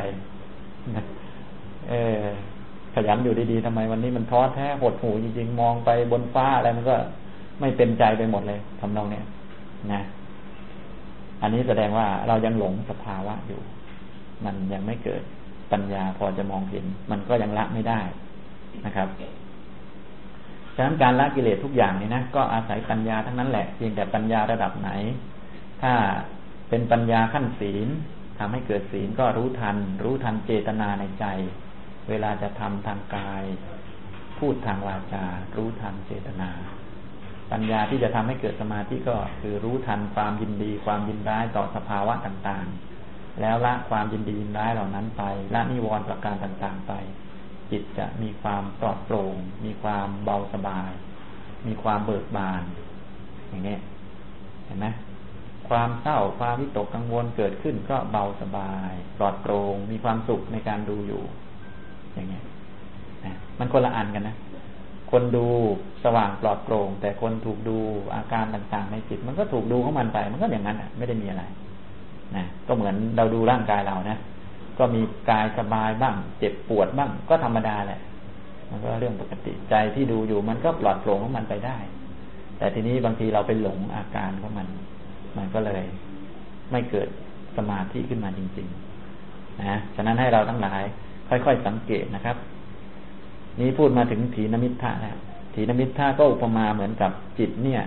ขยันอยู่ดีๆทำไมวันนี้มันท้อแท้หดหู่จริงๆมองไปบนฟ้าอะไรมันก็ไม่เป็นใจไปหมดเลยทำนองเนี้ยนะอันนี้แสดงว่าเรายังหลงสภาวะอยู่มันยังไม่เกิดปัญญาพอจะมองเห็นมันก็ยังละไม่ได้นะครับฉะนั้นการละกิเลสทุกอย่างนี่นะก็อาศัยปัญญาทั้งนั้นแหละเพียงแต่ปัญญาระดับไหนถ้าเป็นปัญญาขั้นศีลทำให้เกิดศีลก็รู้ทันเจตนาในใจเวลาจะทำทางกายพูดทางวาจารู้ทันเจตนาปัญญาที่จะทำให้เกิดสมาธิก็คือรู้ทันความยินดีความยินร้ายต่อสภาวะต่างๆแล้วละความยินดียินร้ายเหล่านั้นไปละนิวรณ์ประการต่างๆไปจิตจะมีความปลอดโปร่งมีความเบาสบายมีความเบิกบานอย่างนี้เห็นไหมความเศร้าความวิตกกังวลเกิดขึ้นก็เบาสบายปลอดโปร่งมีความสุขในการดูอยู่อย่างนี้มันคนละอันกันนะคนดูสว่างปลอดโปร่งแต่คนถูกดูอาการต่างๆในจิตมันก็ถูกดูของมันไปมันก็อย่างนั้นไม่ได้มีอะไรนะก็เหมือนเราดูร่างกายเรานะก็มีกายสบายบ้างเจ็บปวดบ้างก็ธรรมดาแหละมันก็เรื่องปกติใจที่ดูอยู่มันก็ปลอดโปร่งของมันไปได้แต่ทีนี้บางทีเราไปหลงอาการของมันก็เลยไม่เกิดสมาธิขึ้นมาจริงๆนะฉะนั้นให้เราทั้งหลายค่อยๆสังเกตนะครับนี้พูดมาถึงถีนมิทธะแล้วถีนมิทธะก็อุปมาเหมือนกับจิตเนี่ย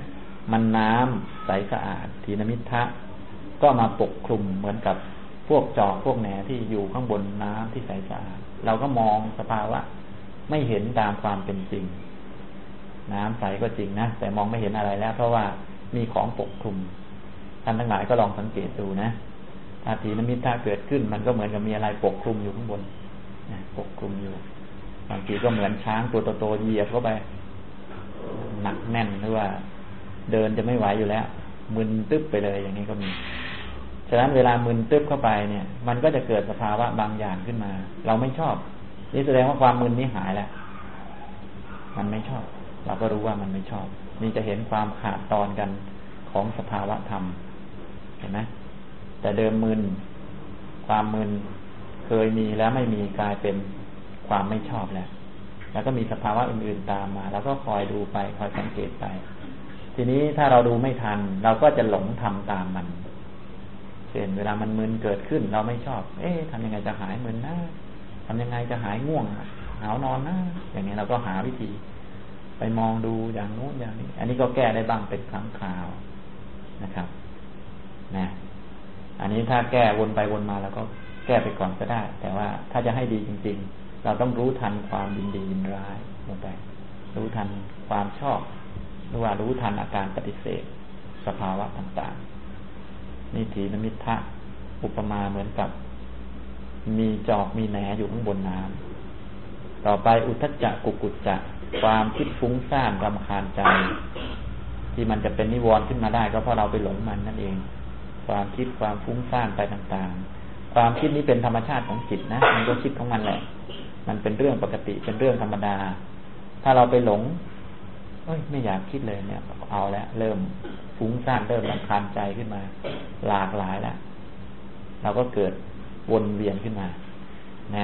มันน้ำใสสะอาดถีนมิทธะก็มาปกคลุมเหมือนกับพวกจอกพวกแหนที่อยู่ข้างบนน้ำที่ใสสะอาดเราก็มองสภาวะไม่เห็นตามความเป็นจริงน้ำใสก็จริงนะแต่มองไม่เห็นอะไรแล้วเพราะว่ามีของปกคลุมท่านทั้งหลายก็ลองสังเกตดูนะถ้าถีนมิทธะเกิดขึ้นมันก็เหมือนกับมีอะไรปกคลุมอยู่ข้างบนปกคลุมอยู่บางทีก็เหมือนช้างตัวโตๆเหยียบเข้าไปหนักแน่นหรือว่าเดินจะไม่ไหวอยู่แล้วมึนตึ๊บไปเลยอย่างนี้ก็มีฉะนั้นเวลามึนตึ๊บเข้าไปเนี่ยมันก็จะเกิดสภาวะบางอย่างขึ้นมาเราไม่ชอบนี่แสดงว่าความมึนนี้หายแล้วมันไม่ชอบเราก็รู้ว่ามันไม่ชอบนี่จะเห็นความขาดตอนกันของสภาวะธรรมเห็นไหมแต่เดิมมึนความมึนเคยมีแล้วไม่มีกลายเป็นความไม่ชอบแล้วก็มีสภาวะอื่นๆตามมาแล้วก็คอยดูไปคอยสังเกตไปทีนี้ถ้าเราดูไม่ทันเราก็จะหลงทำตามมันเช่นเวลามันมึนเกิดขึ้นเราไม่ชอบทำยังไงจะหายมึนนะทำยังไงจะหายง่วงหาวนอนนะอย่างนี้เราก็หาวิธีไปมองดูอย่างนู้นอย่างนี้อันนี้ก็แก้ได้บ้างเป็นครั้งคราวนะครับนะอันนี้ถ้าแก้วนไปวนมาแล้วก็แก้ไปก่อนก็ได้แต่ว่าถ้าจะให้ดีจริงๆเราต้องรู้ทันความยินดียินร้ายลงไปรู้ทันความชอบหรือว่ารู้ทันอาการปฏิเสธสภาวะต่างๆนี่ถีนมิทธะอุปมาเหมือนกับมีจอกมีแหนอยู่ข้างบนน้ำต่อไปอุทธัจจะกุกุจจะความคิดฟุ้งซ่านรำคาญใจที่มันจะเป็นนิวรณ์ขึ้นมาได้ก็เพราะเราไปหลงมันนั่นเองความคิดความฟุ้งซ่านไปต่างๆความคิดนี้เป็นธรรมชาติของจิตนะมันก็คิดของมันแหละมันเป็นเรื่องปกติเป็นเรื่องธรรมดาถ้าเราไปหลงไม่อยากคิดเลยเนี่ยเอาแล้วเริ่มฟุ้งซ่านเริ่มรำคาญใจขึ้นมาหลากหลายแล้วเราก็เกิดวนเวียนขึ้นมานะ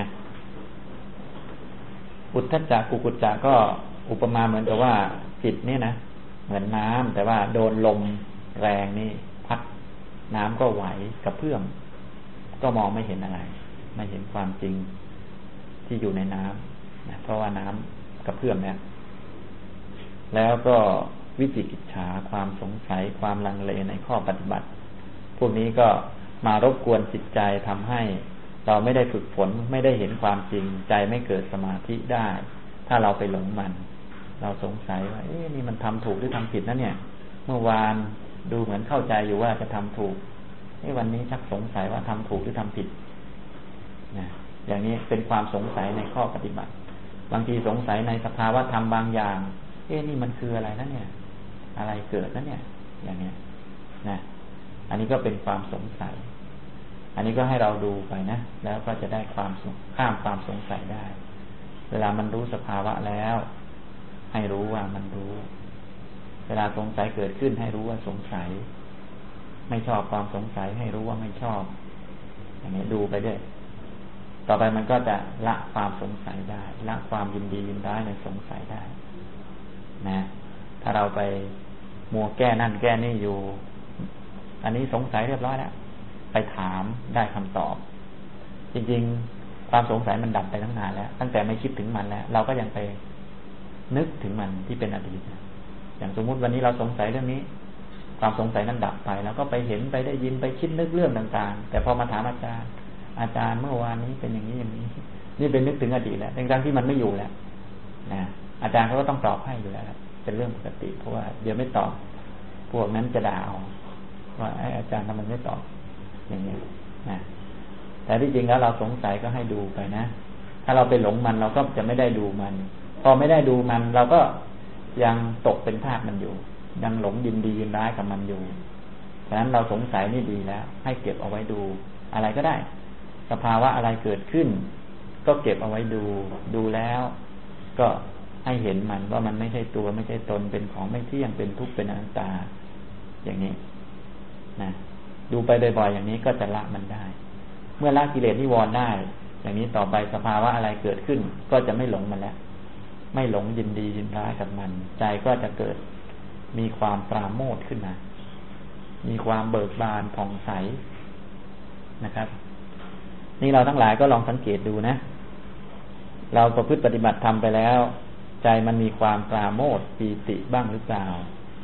อุทธัจจะกุกุจจะก็อุปมาเหมือนกับว่าจิตนี่นะเหมือนน้ำแต่ว่าโดนลมแรงนี่พัดน้ำก็ไหวกระเพื่อมก็มองไม่เห็นอะไรไม่เห็นความจริงที่อยู่ในน้ำนะเพราะว่าน้ำกระเพื่อมเนี่ยแล้วก็วิจิกิจฉาความสงสัยความลังเลในข้อปฏิบัติพวกนี้ก็มารบกวนจิตใจทำให้เราไม่ได้ฝึกฝนไม่ได้เห็นความจริงใจไม่เกิดสมาธิได้ถ้าเราไปหลงมันเราสงสัยว่านี่มันทำถูกหรือทำผิดนะเนี่ยเมื่อวานดูเหมือนเข้าใจอยู่ว่าจะทำถูกวันนี้ชักสงสัยว่าทำถูกหรือทำผิดนะอย่างนี้เป็นความสงสัยในข้อปฏิบัติบางทีสงสัยในสภาวะธรรมบางอย่างนี่มันคืออะไรนะเนี่ยอะไรเกิดนะเนี่ยอย่างนี้นะอันนี้ก็เป็นความสงสัยอันนี้ก็ให้เราดูไปนะแล้วก็จะได้ข้ามความสงสัยได้เวลามันรู้สภาวะแล้วให้รู้ว่ามันรู้เวลาสงสัยเกิดขึ้นให้รู้ว่าสงสัยไม่ชอบความสงสัยให้รู้ว่าไม่ชอบอย่างนี้ดูไปด้วยต่อไปมันก็จะละความสงสัยได้ละความยินดียินร้ายในสงสัยได้นะถ้าเราไปมัวแก้นั่นแก้นี่อยู่อันนี้สงสัยเรียบร้อยแล้วไปถามได้คำตอบจริงๆความสงสัยมันดับไปตั้งนานแล้วตั้งแต่ไม่คิดถึงมันแล้วเราก็ยังไปนึกถึงมันที่เป็นอดีตอย่างสมมุติวันนี้เราสงสัยเรื่องนี้ความสงสัยนั้นดับไปแล้วก็ไปเห็นไปได้ยินไปคิดนึกเรื่องต่างๆแต่พอมาถามอาจารย์เมื่อวานนี้เป็นอย่างนี้อย่างนี้นี่เป็นนึกถึงอดีตแล้วทั้งที่มันไม่อยู่แล้วนะอาจารย์เขาก็ต้องตอบให้อยู่แล้วเป็นเรื่องปกติเพราะว่าเดี๋ยวไม่ตอบพวกนั้นจะด่าเอาว่าอาจารย์ทำไมไม่ตอบอย่างนี้นะแต่ที่จริงแล้วเราสงสัยก็ให้ดูไปนะถ้าเราไปหลงมันเราก็จะไม่ได้ดูมันพอไม่ได้ดูมันเราก็ยังตกเป็นทาสมันอยู่ยังหลงยินดียินร้ายกับมันอยู่ฉะนั้นเราสงสัยนี่ดีแล้วให้เก็บเอาไว้ดูอะไรก็ได้สภาวะอะไรเกิดขึ้นก็เก็บเอาไว้ดูแล้วก็ให้เห็นมันว่ามันไม่ใช่ตัวไม่ใช่ตนเป็นของไม่เที่ยงเป็นทุกข์เป็นอนัตตาอย่างนี้นะดูไปบ่อยๆอย่างนี้ก็จะละมันได้เมื่อละกิเลสนิวรณ์ได้อย่างนี้ต่อไปสภาวะอะไรเกิดขึ้นก็จะไม่หลงมันแล้วไม่หลงยินดียินร้ายกับมันใจก็จะเกิดมีความปราโมทย์ขึ้นมามีความเบิกบานผ่องใสนะครับนี่เราทั้งหลายก็ลองสังเกตดูนะเราประพฤติปฏิบัติธรรมไปแล้วใจมันมีความปราโมทย์ปีติบ้างหรือเปล่า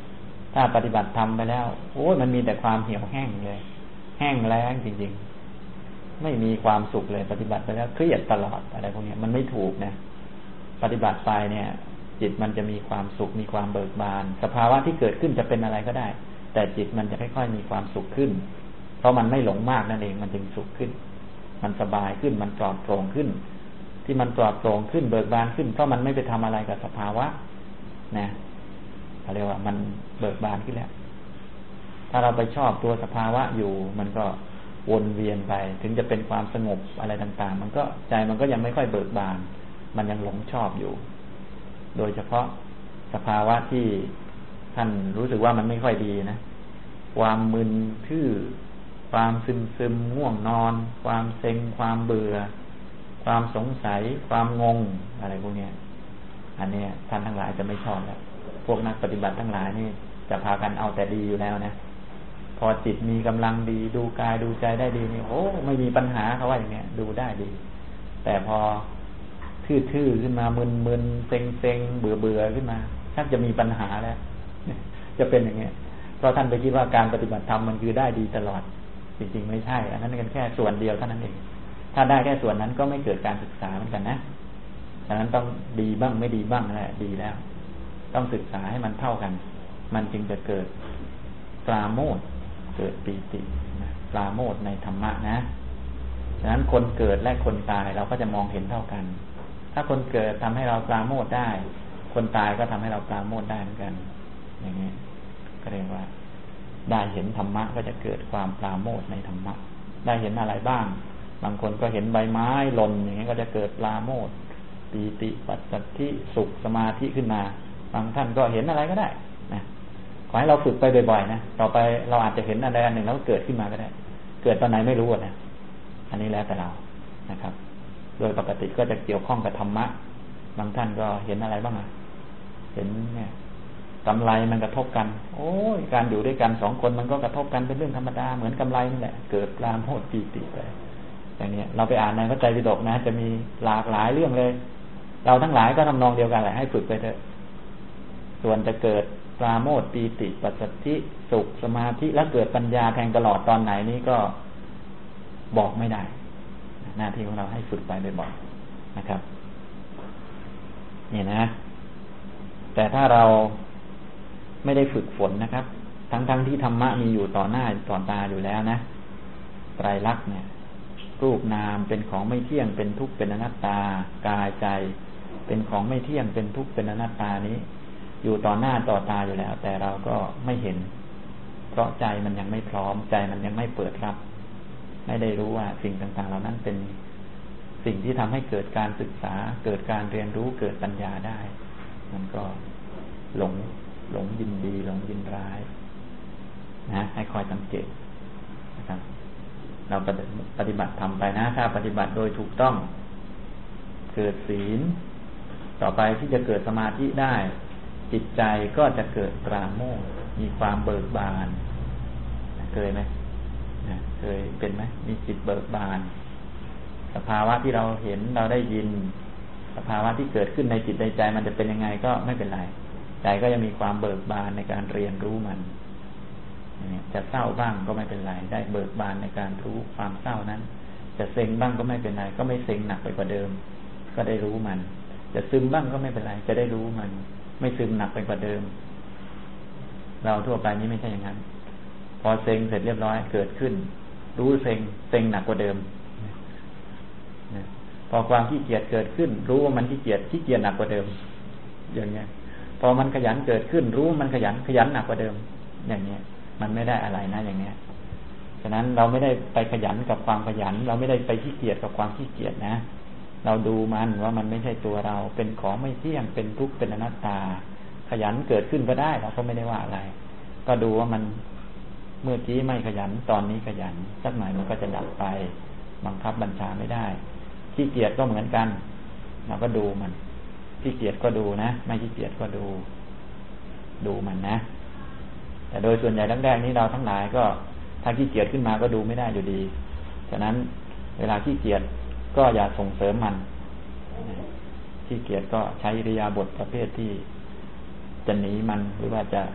ถ้าปฏิบัติธรรมไปแล้วโอ้ยมันมีแต่ความเหี่ยวแห้งเลยแห้งแล้งจริงๆไม่มีความสุขเลยปฏิบัติไปแล้วเครียดตลอดอะไรพวกนี้มันไม่ถูกนะปฏิบัติไปเนี่ยจิตมันจะมีความสุขมีความเบิกบานสภาวะที่เกิดขึ้นจะเป็นอะไรก็ได้แต่จิตมันจะค่อยๆมีความสุขขึ้นเพราะมันไม่หลงมากนั่นเองมันจึงสุขขึ้นมันสบายขึ้นมันปลอดโปร่งขึ้นที่มันปลอดโปร่งขึ้นเบิกบานขึ้นเพราะมันไม่ไปทำอะไรกับสภาวะนะเขาเรียกว่ามันเบิกบานขึ้นแล้วถ้าเราไปชอบตัวสภาวะอยู่มันก็วนเวียนไปถึงจะเป็นความสงบอะไรต่างๆมันก็ใจมันก็ยังไม่ค่อยเบิกบานมันยังหลงชอบอยู่โดยเฉพาะสภาวะที่ท่านรู้สึกว่ามันไม่ค่อยดีนะความมึนทื่อความซึมง่วงนอนความเซ็งความเบื่อความสงสัยความงงอะไรพวกนี้อันนี้ท่านทั้งหลายจะไม่ชอบแล้วพวกนักปฏิบัติทั้งหลายนี่จะพากันเอาแต่ดีอยู่แล้วนะพอจิตมีกำลังดีดูกายดูใจได้ดีนี่โอ้ไม่มีปัญหาเขาว่าอย่างเนี้ยดูได้ดีแต่พอทื่อๆขึ้นมามึนๆเซ็งๆเบื่อๆขึ้นมาชักจะมีปัญหาแล้วจะเป็นอย่างเงี้ยเพราะท่านไปคิดว่าการปฏิบัติธรรมมันคือได้ดีตลอดจริงๆไม่ใช่อันนั้นกันแค่ส่วนเดียวเท่านั้นเองถ้าได้แค่ส่วนนั้นก็ไม่เกิดการศึกษาเหมือนกันนะฉะนั้นต้องดีบ้างไม่ดีบ้างแหละดีแล้วต้องศึกษาให้มันเท่ากันมันจึงจะเกิดปราโมทย์เกิดปีตินะปราโมทย์ในธรรมะนะฉะนั้นคนเกิดและคนตายเราก็จะมองเห็นเท่ากันถ้าคนเกิดทำให้เราปราโมทย์ได้คนตายก็ทำให้เราปราโมทย์ได้เหมือนกันอย่างนี้ก็เรียกว่าได้เห็นธรรมะก็จะเกิดความปราโมทย์ในธรรมะได้เห็นอะไรบ้างบางคนก็เห็นใบไม้หล่นอย่างนี้ก็จะเกิดปราโมทย์ปีติปัสสัทธิสุขสมาธิขึ้นมาบางท่านก็เห็นอะไรก็ได้นะขอให้เราฝึกไปบ่อยๆนะต่อไปเราอาจจะเห็นอะไรอันหนึ่งแล้วเกิดขึ้นมาก็ได้เกิดตอนไหนไม่รู้นะอันนี้แล้วแต่เรานะครับโดยปกติก็จะเกี่ยวข้องกับธรรมะบางท่านก็เห็นอะไรบ้างเห็นเนี่ยกำไรมันกระทบกันโอ้ยการอยู่ด้วยกันสองคนมันก็กระทบกันเป็นเรื่องธรรมดาเหมือนกำไรนี่แหละเกิดปราโมทย์ปีติไปอย่างนี้เราไปอ่านในพระไตรปิฎกนะจะมีหลากหลายเรื่องเลยเราทั้งหลายก็ทำนองเดียวกันแหละให้ฝึกไปเถอะส่วนจะเกิดปราโมทย์ปีติปัสสัทธิสุขสมาธิและเกิดปัญญาแทงตลอดตอนไหนนี้ก็บอกไม่ได้หน้าที่ของเราให้ฝึกไปบ่อยๆนะครับนี่นะแต่ถ้าเราไม่ได้ฝึกฝนนะครับทั้งที่ธรรมะมีอยู่ต่อหน้าต่อตาอยู่แล้วนะไตรลักษณ์เนี่ยรูปนามเป็นของไม่เที่ยงเป็นทุกข์เป็นอนัตตากายใจเป็นของไม่เที่ยงเป็นทุกข์เป็นอนัตตานี้อยู่ต่อหน้าต่อตาอยู่แล้วแต่เราก็ไม่เห็นเพราะใจมันยังไม่พร้อมใจมันยังไม่เปิดรับไม่ได้รู้ว่าสิ่งต่างๆเหล่านั้นเป็นสิ่งที่ทำให้เกิดการศึกษาเกิดการเรียนรู้เกิดปัญญาได้มันก็หลงยินดีหลงยินร้ายนะให้คอยสังเกตนะครับเราปฏิบัติทำไปนะถ้าปฏิบัติโดยถูกต้องเกิดศีลต่อไปที่จะเกิดสมาธิได้จิตใจก็จะเกิดปราโมทย์มีความเบิกบานเคยไหมเคยเป็นไหมมีจิตเบิกบานสภาวะที่เราเห็นเราได้ยินสภาวะที่เกิดขึ้นในจิตในใจมันจะเป็นยังไงก็ไม่เป็นไรใจก็ยังมีความเบิกบานในการเรียนรู้มันจะเศร้าบ้างก็ไม่เป็นไรได้เบิกบานในการรู้ความเศร้านั้นจะเซ็งบ้างก็ไม่เป็นไรก็ไม่เซ็งหนักไปกว่าเดิมก็ได้รู้มันจะซึมบ้างก็ไม่เป็นไรจะได้รู้มันไม่ซึมหนักไปกว่าเดิมเราทั่วไปนี้ไม่ใช่อย่างนั้นพอเซ็งเสร็จเรียบร้อยเกิดขึ้นรู้เซ็งหนักกว่าเดิมพอความขี้เกียจเกิดขึ้นรู้ว่ามันขี้เกียจหนักกว่าเดิมอย่างเงี้ยพอมันขยันเกิดขึ้นรู้มันขยันหนักกว่าเดิมอย่างเงี้ยมันไม่ได้อะไรนะอย่างเงี้ยฉะนั้นเราไม่ได้ไปขยันกับความขยันเราไม่ได้ไปขี้เกียจกับความขี้เกียจนะเราดูมันว่ามันไม่ใช่ตัวเราเป็นของไม่เที่ยงเป็นทุกข์เป็นอนัตตาขยันเกิดขึ้นก็ได้เราก็ไม่ได้ว่าอะไรก็ดูว่ามันเมื่อกี้ไม่ขยันตอนนี้ขยันสักหน่อยมันก็จะดับไปบังคับบัญชาไม่ได้ขี้เกียจก็เหมือนกันเราก็ดูมันขี้เกียจก็ดูนะไม่ขี้เกียจก็ดูมันนะแต่โดยส่วนใหญ่แรกๆนี้เราทั้งหลายก็ถ้าขี้เกียจขึ้นมาก็ดูไม่ได้อยู่ดีฉะนั้นเวลาขี้เกียจก็อย่าส่งเสริมมันขี้เกียจก็ใช้อิริยาบถประเภทที่จะหนีมันหรือว่าจะฝื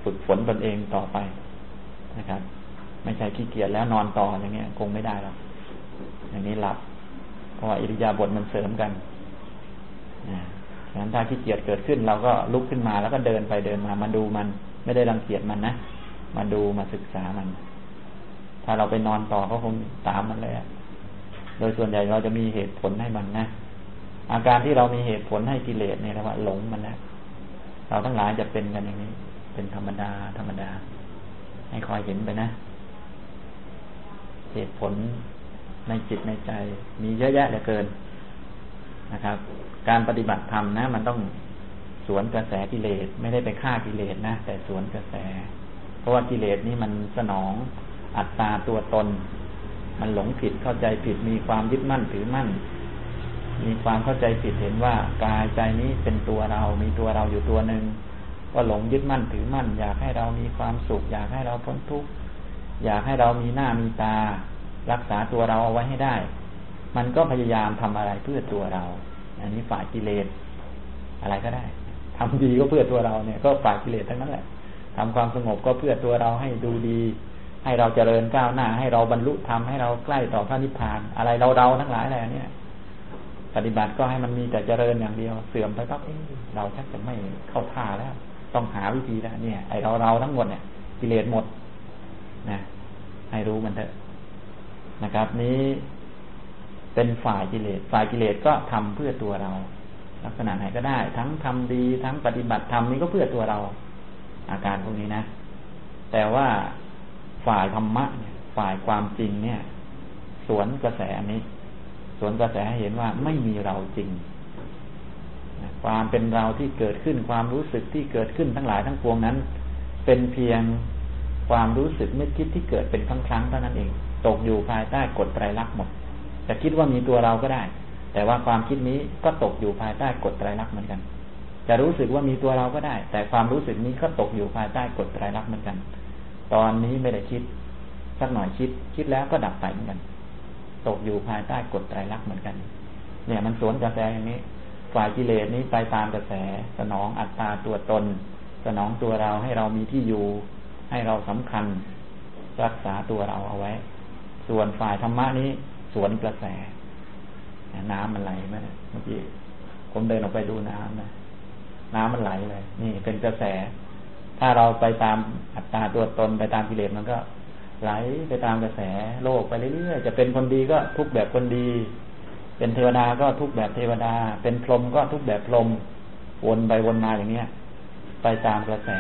ฝึกฝนตนเองต่อไปนะครับไม่ใช่ขี้เกียจแล้วนอนต่ออย่างเงี้ยคงไม่ได้หรอกอย่างนี้หลับเพราะว่าอิริยาบถมันเสริมกันฉะนั้นถ้าขี้เกียจเกิดขึ้นเราก็ลุกขึ้นมาแล้วก็เดินไปเดินมาดูมันไม่ได้รังเกียจมันนะมาดูมาศึกษามันถ้าเราไปนอนต่อก็คงตามมันเลยโดยส่วนใหญ่เราจะมีเหตุผลให้มันนะอาการที่เรามีเหตุผลให้กิเลสเนี่ยเรียกว่าหลงมันนะเราทั้งหลายจะเป็นกันอย่างนี้เป็นธรรมดาให้คอยเห็นไปนะเหตุผลในจิตในใจมีเยอะแยะเหลือเกินนะครับการปฏิบัติธรรมนะมันต้องสวนกระแสกิเลสไม่ได้ไปฆ่ากิเลสนะแต่สวนกระแสเพราะว่ากิเลสนี้มันสนองอัตตาตัวตนมันหลงผิดเข้าใจผิดมีความยึดมั่นถือมั่นมีความเข้าใจผิดเห็นว่ากายใจนี้เป็นตัวเรามีตัวเราอยู่ตัวหนึ่งก็หลงยึดมั่นถือมั่นอยากให้เรามีความสุขอยากให้เราพ้นทุกข์อยากให้เรามีหน้ามีตารักษาตัวเราเอาไว้ให้ได้มันก็พยายามทำอะไรเพื่อตัวเราอันนี้ฝ่ายกิเลสอะไรก็ได้ทำดีก็เพื่อตัวเราเนี่ยก็ฝ่ายกิเลสทั้งนั้นแหละทำความสงบก็เพื่อตัวเราให้ดูดีให้เราเจริญก้าวหน้าให้เราบรรลุธรรมให้เราใกล้ต่อพระนิพพานอะไรเราทั้งหลายแหละเนี่ยปฏิบัติก็ให้มันมีแต่เจริญอย่างเดียวเสื่อมไปปั๊บเราชักจะไม่เข้าท่าแล้วต้องหาวิธีแล้วเนี่ยไอเราทั้งหมดเนี่ยกิเลสหมดนะให้รู้มันเถอะนะครับนี้เป็นฝ่ายกิเลสก็ทำเพื่อตัวเราลักษณะไหนก็ได้ทั้งทำดีทั้งปฏิบัติธรรมนี้ก็เพื่อตัวเราอาการพวกนี้นะแต่ว่าฝ่ายธรรมะเนี่ยฝ่ายความจริงเนี่ยสวนกระแสนี้สวนกระแสให้เห็นว่าไม่มีเราจริงความเป็นเราที่เกิดขึ้นความรู้สึกที่เกิดขึ้นทั้งหลายทั้งปวงนั้นเป็นเพียงความรู้สึกนึกคิดที่เกิดเป็นครั้งเท่านั้นเองตกอยู่ภายใต้กฎไตรลักษณ์หมดจะคิดว่ามีตัวเราก็ได้แต่ว่าความคิดนี้ก็ตกอยู่ภายใต้กฎไตรลักษณ์เหมือนกันจะรู้สึกว่ามีตัวเราก็ได้แต่ความรู้สึกนี้ก็ตกอยู่ภายใต้กฎไตรลักษณ์เหมือนกันตอนนี้ไม่ได้คิดสักหน่อยคิดแล้วก็ดับไปเหมือนกันตกอยู่ภายใต้กฎไตรลักษณ์เหมือนกันเนี่ยมันสวนกระแสอย่างนี้ฝ่ายกิเลสนี้ไปตามกระแสสนองอัตตาตัวตนสนองตัวเราให้เรามีที่อยู่ให้เราสำคัญรักษาตัวเราเอาไว้ส่วนฝ่ายธรรมะนี้สวนกระแสน้ำมันไหลไหมเมื่อกี้ผมเดินออกไปดูน้ำมันไหลเลยนี่เป็นกระแสถ้าเราไปตามอัตตาตัวตนไปตามกิเลสมันก็ไหลไปตามกระแสโลกไปเรื่อยๆจะเป็นคนดีก็ทุกแบบคนดีเป็นเทวดาก็ทุกแบบเทวดาเป็นพรหมก็ทุกแบบพรหมวนไปวนมาอย่างเนี้ยไปตามกระแส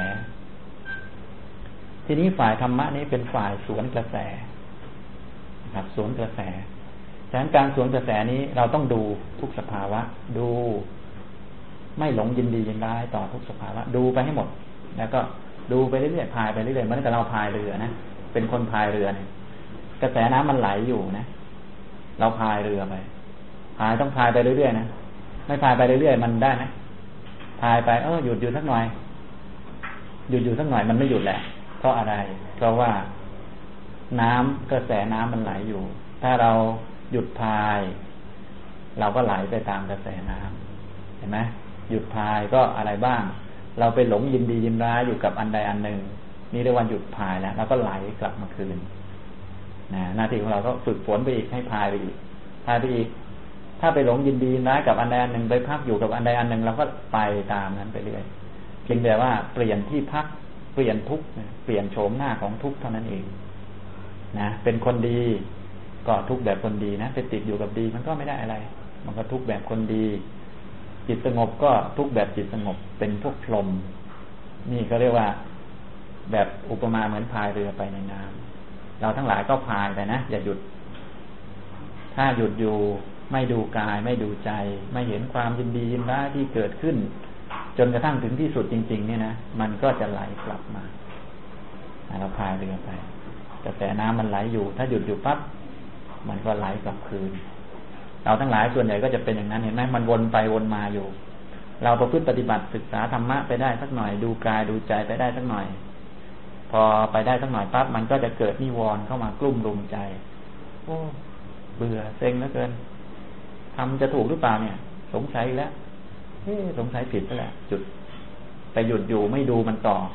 ทีนี้ฝ่ายธรรมะนี้เป็นฝ่ายสวนกระแสนะครับสวนกระแสฉะนั้นการสวนกระแสนี้เราต้องดูทุกสภาวะดูไม่หลงยินดียินร้ายต่อทุกสภาวะดูไปให้หมดแล้วก็ดูไปเรื่อยๆพายไปเรื่อยๆเหมือนกับเราพายเรือนะเป็นคนพายเรือเนี่ยกระแสน้ำมันไหลอยู่นะเราพายเรือไปพายต้องพายไปเรื่อยๆนะไม่พายไปเรื่อยๆมันได้ไหมพายไปหยุดสักหน่อยหยุดสักหน่อยมันไม่หยุดแหละเพราะอะไรเพราะว่าน้ำกระแสน้ำมันไหลอยู่ถ้าเราหยุดพายเราก็ไหลไปตามกระแสน้ำเห็นไหมหยุดพายก็อะไรบ้างเราไปหลงยินดียินร้ายอยู่กับอันใดอันหนึ่งนี่เรียกว่าหยุดพายแล้วเราก็ไหลกลับมาคืนหน้าที่ของเราก็ฝึกฝนไปอีกให้พายไปอีกถ้าไปหลงยินดียินร้ายกับอันใดอันหนึ่งไปพักอยู่กับอันใดอันหนึ่งเราก็ไปตามนั้นไปเรื่อยเพียงแต่ว่าเปลี่ยนที่พักเปลี่ยนทุกข์เปลี่ยนโฉมหน้าของทุกข์เท่านั้นเองนะเป็นคนดีก็ทุกข์แบบคนดีนะไปติดอยู่กับดีมันก็ไม่ได้อะไรมันก็ทุกข์แบบคนดีจิตสงบก็ทุกข์แบบจิตสงบเป็นพวกพรหมนี่เขาเรียกว่าแบบอุปมาเหมือนพายเรือไปในน้ำเราทั้งหลายก็พายไปนะอย่าหยุดถ้าหยุดอยู่ไม่ดูกายไม่ดูใจไม่เห็นความยินดียินร้ายที่เกิดขึ้นจนกระทั่งถึงที่สุดจริงๆเนี่ยนะมันก็จะไหลกลับมาเราพายเรือไปกระแสน้ำมันไหลอยู่ถ้าหยุดอยู่ปั๊บมันก็ไหลกลับคืนเราทั้งหลายส่วนใหญ่ก็จะเป็นอย่างนั้นเห็นไหมมันวนไปวนมาอยู่เราประพฤติปฏิบัติศึกษาธรรมะไปได้สักหน่อยดูกายดูใจไปได้สักหน่อยพอไปได้สักหน่อยปั๊บมันก็จะเกิดนิวรณ์เข้ามากลุ่มรุมใจโอ้เบื่อเซ็งเหลือเกินทำจะถูกหรือเปล่าเนี่ยสงสัยแล้วสงสัยผิดแล้วแหละจุดไปหยุดอยู่ไม่ดูมันต่อ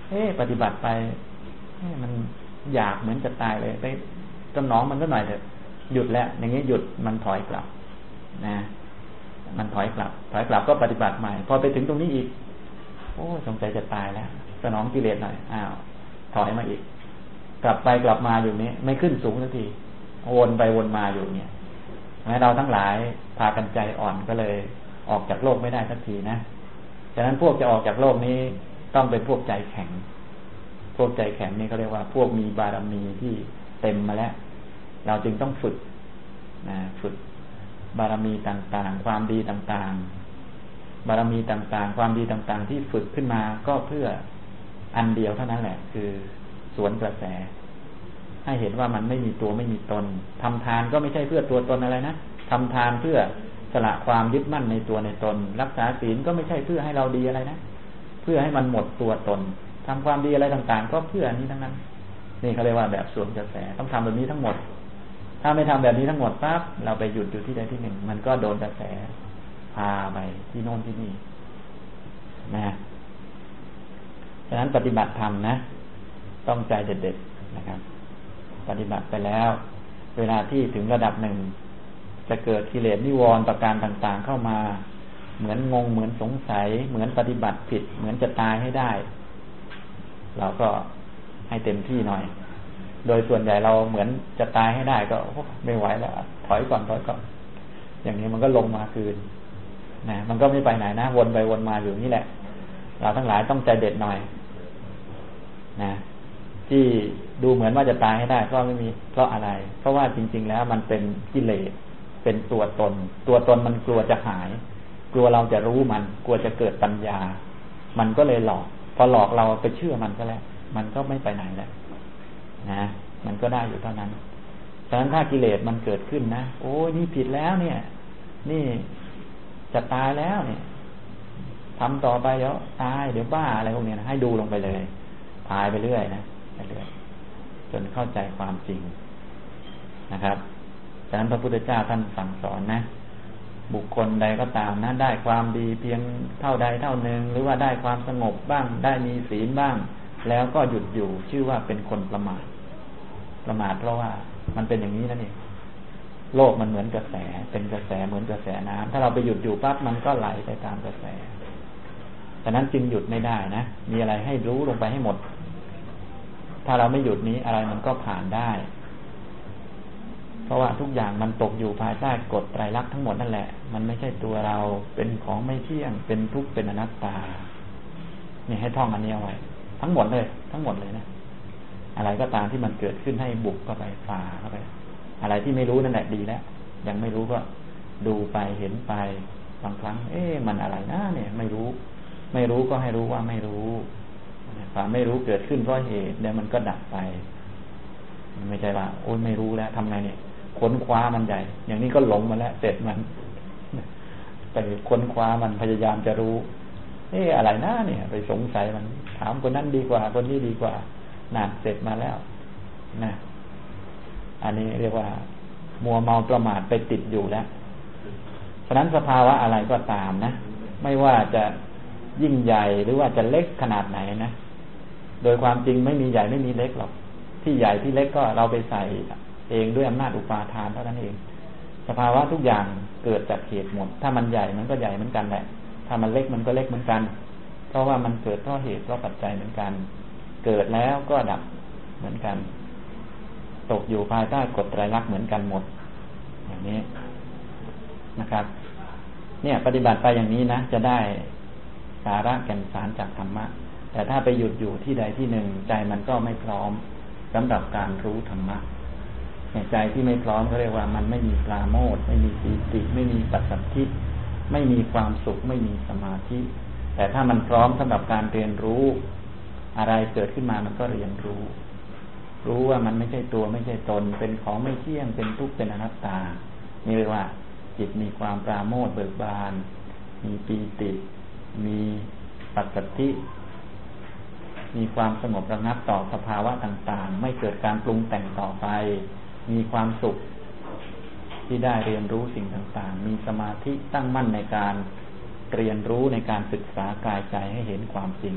ปฏิบัติไปมันอยากเหมือนจะตายเลยไปสนองมันก็หน่อยเถอะหยุดแล้วอย่างนี้หยุดมันถอยกลับนะมันถอยกลับก็ปฏิบัติใหม่พอไปถึงตรงนี้อีกสงสัยจะตายแล้วสนองกิเลสหน่อยถอยมาอีกกลับไปกลับมาอยู่นี้ไม่ขึ้นสูงสักทีวนไปวนมาอยู่เนี่ยเราทั้งหลายพากันใจอ่อนก็เลยออกจากโลกไม่ได้สักทีนะฉะนั้นพวกจะออกจากโลกนี้ต้องเป็นพวกใจแข็งพวกใจแข็งนี่เขาเรียกว่าพวกมีบารมีที่เต็มมาแล้วเราจึงต้องฝึกฝึกบารมีต่างๆความดีต่างๆบารมีต่างๆความดีต่างๆที่ฝึกขึ้นมาก็เพื่ออันเดียวเท่านั้นแหละคือสวนกระแสให้เห็นว่ามันไม่มีตัวไม่มีตนทำทานก็ไม่ใช่เพื่อตัวตนอะไรนะทำทานเพื่อสละความยึดมั่นในตัวในตนรักษาศีลก็ไม่ใช่เพื่อให้เราดีอะไรนะเพื่อให้มันหมดตัวตนทำความดีอะไรต่างๆก็เพื่อนี้ทั้งนั้นนี่เขาเรียกว่าแบบสวนกระแสต้องทำแบบนี้ทั้งหมดถ้าไม่ทำแบบนี้ทั้งหมดปั๊บเราไปหยุดอยู่ที่ใดที่หนึ่งมันก็โดนกระแสพาไปที่โน่นที่นี่นะฉะนั้นปฏิบัติธรรมนะต้องใจเด็ดๆนะครับปฏิบัติไปแล้วเวลาที่ถึงระดับหนึ่งจะเกิดกิเลสนิวรณ์ประการต่างๆเข้ามาเหมือนงงเหมือนสงสัยเหมือนปฏิบัติผิดเหมือนจะตายให้ได้เราก็ให้เต็มที่หน่อยโดยส่วนใหญ่เราเหมือนจะตายให้ได้ก็ไม่ไหวแล้วถอยก่อนอย่างนี้มันก็ลงมาคืนนะมันก็ไม่ไปไหนนะวนไปวนมาอยู่นี่แหละเราทั้งหลายต้องใจเด็ดหน่อยนะที่ดูเหมือนว่าจะตายให้ได้ก็ไม่มีเพราะอะไรเพราะว่าจริงๆแล้วมันเป็นกิเลสเป็นตัวตนมันกลัวจะหายกลัวเราจะรู้มันกลัวจะเกิดปัญญามันก็เลยหลอกพอหลอกเราไปเชื่อมันก็แล้วมันก็ไม่ไปไหนแล้วนะมันก็ได้อยู่เท่านั้นฉะนั้นถ้ากิเลสมันเกิดขึ้นนะโอ้ยนี่ผิดแล้วเนี่ยนี่จะตายแล้วเนี่ยทำต่อไปเดี๋ยวตายเดี๋ยวบ้าอะไรพวกนี้นะให้ดูลงไปเลยพายไปเรื่อยนะไปเรื่อยจนเข้าใจความจริงนะครับฉะนั้นพระพุทธเจ้าท่านสั่งสอนนะบุคคลใดก็ตามนะได้ความดีเพียงเท่าใดเท่านึงหรือว่าได้ความสงบบ้างได้มีศีลบ้างแล้วก็หยุดอยู่ชื่อว่าเป็นคนประมาทเพราะว่ามันเป็นอย่างนี้นั่นเองโลกมันเหมือนกระแสเป็นกระแสเหมือนกระแสน้ำถ้าเราไปหยุดอยู่ปั๊บมันก็ไหลไปตามกระแสฉะนั้นจึงหยุดไม่ได้นะมีอะไรให้รู้ลงไปให้หมดถ้าเราไม่หยุดนี้อะไรมันก็ผ่านได้เพราะว่าทุกอย่างมันตกอยู่ภายใต้กฎไตรลักษณ์ทั้งหมดนั่นแหละมันไม่ใช่ตัวเราเป็นของไม่เที่ยงเป็นทุกข์เป็นอนัตตานี่ให้ท่องอันนี้เอาไว้ทั้งหมดเลยนะอะไรก็ตามที่มันเกิดขึ้นให้บุกเข้าไปฝ่าเข้าไปอะไรที่ไม่รู้นั่นแหละดีแล้วยังไม่รู้ก็ดูไปเห็นไปบางครั้งมันอะไรนะเนี่ยไม่รู้ก็ให้รู้ว่าไม่รู้ความไม่รู้เกิดขึ้นเพราะเหตุเดี๋ยวมันก็ดับไปไม่ใช่ว่าโอ้ยไม่รู้แล้วทำไงเนี่ยค้นคว้ามันใหญ่อย่างนี้ก็หลงมาแล้วเสร็จมันไปค้นคว้ามันพยายามจะรู้อะไรนะเนี่ยไปสงสัยมันถามคนนั้นดีกว่าคนนี้ดีกว่าน่ะเสร็จมาแล้วนะอันนี้เรียกว่ามัวเมาประมาทไปติดอยู่แล้วฉะนั้นสภาวะอะไรก็ตามนะไม่ว่าจะยิ่งใหญ่หรือว่าจะเล็กขนาดไหนนะโดยความจริงไม่มีใหญ่ไม่มีเล็กหรอกที่ใหญ่ที่เล็กก็เราไปใส่เองด้วยอำนาจอุปาทานเท่านั้นเองสภาวะทุกอย่างเกิดจากเหตุหมดถ้ามันใหญ่มันก็ใหญ่เหมือนกันแหละถ้ามันเล็กมันก็เล็กเหมือนกันเพราะว่ามันเกิดเพราะเหตุเพราะปัจจัยเหมือนกันเกิดแล้วก็ดับเหมือนกันตกอยู่ภายใต้กฎไตรลักษณ์เหมือนกันหมดอย่างนี้นะครับเนี่ยปฏิบัติไปอย่างนี้นะจะได้สาระแก่นสารจากธรรมะแต่ถ้าไปหยุดอยู่ที่ใดที่หนึ่งใจมันก็ไม่พร้อมสำหรับการรู้ธรรมะใจที่ไม่พร้อมเขาเรียกว่ามันไม่มีปราโมทย์ไม่มีปีติไม่มีปัสสัทธิไม่มีความสุขไม่มีสมาธิแต่ถ้ามันพร้อมสำหรับการเรียนรู้อะไรเกิดขึ้นมามันก็เรียนรู้ว่ามันไม่ใช่ตัวไม่ใช่ตนเป็นของไม่เที่ยงเป็นทุกข์เป็นอนัตตานี่เรียกว่าจิตมีความปราโมทย์เบิกบานมีปีติมีปัสสัทธิมีความสงบระงับต่อสภาวะต่างๆไม่เกิดการปรุงแต่งต่อไปมีความสุขที่ได้เรียนรู้สิ่งต่างๆมีสมาธิตั้งมั่นในการเรียนรู้ในการศึกษากายใจให้เห็นความจริง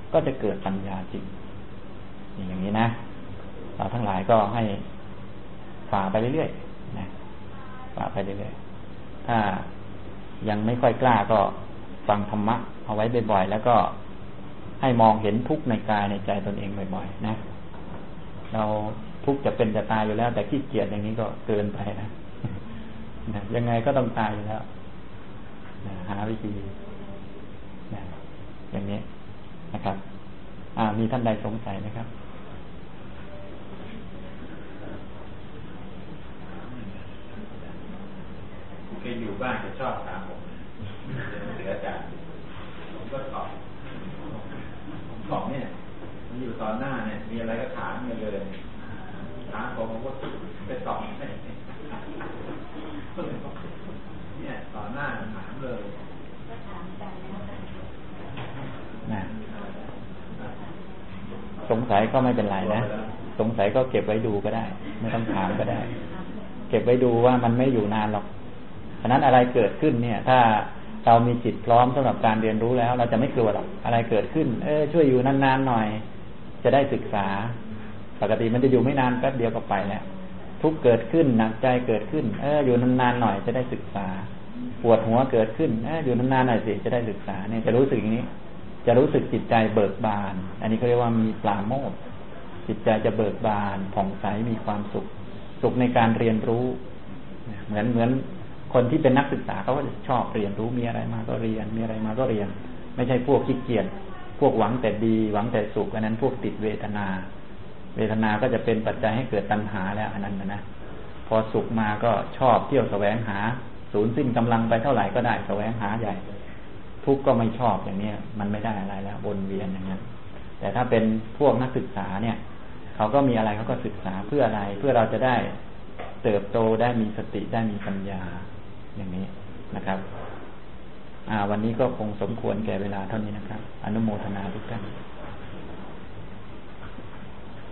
ก็จะเกิดปัญญาจริงอย่างนี้นะเราทั้งหลายก็ให้ฝ่าไปเรื่อยๆนะฝ่าไปเรื่อยๆถ้ายังไม่ค่อยกล้าก็ฟังธรรมะเอาไว้บ่อยๆแล้วก็ให้มองเห็นทุกข์ในกายในใจตนเองบ่อยๆนะเราทุกข์จะเป็นจะตายอยู่แล้วแต่ขี้เกียจอย่างนี้ก็เกินไปนะยังไงก็ต้องตายอยู่แล้วหาวิธีอย่างนี้นะครับมีท่านใดสงสัยไหมครับเคยอยู่บ้านจะชอบถามผมเสือจ่าผมก็ตอบเนี่ยมันอยู่ตอนหน้าเนี่ยมีอะไรก็ถามเลยถามผมก็ไปตอบเนี่ยตอนหน้าถามเลยนะสงสัยก็ไม่เป็นไรนะสงสัยก็เก็บไว้ดูก็ได้ไม่ต้องถามก็ได้เก็บไว้ดูว่ามันไม่อยู่นานหรอกฉะนั้นอะไรเกิดขึ้นเนี่ยถ้าเรามีจิตพร้อมสำหรับการเรียนรู้แล้วเราจะไม่กลัวหรอกอะไรเกิดขึ้นช่วยอยู่นานๆหน่อยจะได้ศึกษาปกติมันจะอยู่ไม่นานแป๊บเดียวก็ไปแล้วทุกเกิดขึ้นหนักใจเกิดขึ้นอยู่นานๆหน่อยจะได้ศึกษาปวดหัวเกิดขึ้นอยู่นานๆหน่อยสิจะได้ศึกษาเนี่ยจะรู้สึกอย่างนี้จะรู้สึกจิตใจเบิกบานอันนี้เขาเรียกว่ามีปราโมทย์จิตใจจะเบิกบานผ่องใสมีความสุขในการเรียนรู้เหมือนคนที่เป็นนักศึกษาเขาก็จะชอบเรียนรู้มีอะไรมาก็เรียนมีอะไรมาก็เรียนไม่ใช่พวกขี้เกียจพวกหวังแต่ดีหวังแต่สุขอันนั้นพวกติดเวทนาก็จะเป็นปัจจัยให้เกิดตัณหาแล้วอันนั้นนะพอสุขมาก็ชอบเที่ยวแสวงหาสูญสิ้นกำลังไปเท่าไหร่ก็ได้แสวงหาใหญ่ทุกข์ก็ไม่ชอบอย่างนี้มันไม่ได้อะไรแล้ววนเวียนอย่างนั้นแต่ถ้าเป็นพวกนักศึกษาเนี่ยเขาก็มีอะไรเขาก็ศึกษาเพื่ออะไรเพื่อเราจะได้เติบโตได้มีสติได้มีปัญญาอย่างนี้นะครับวันนี้ก็คงสมควรแก่เวลาเท่านี้นะครับอนุโมทนาทุกท่าน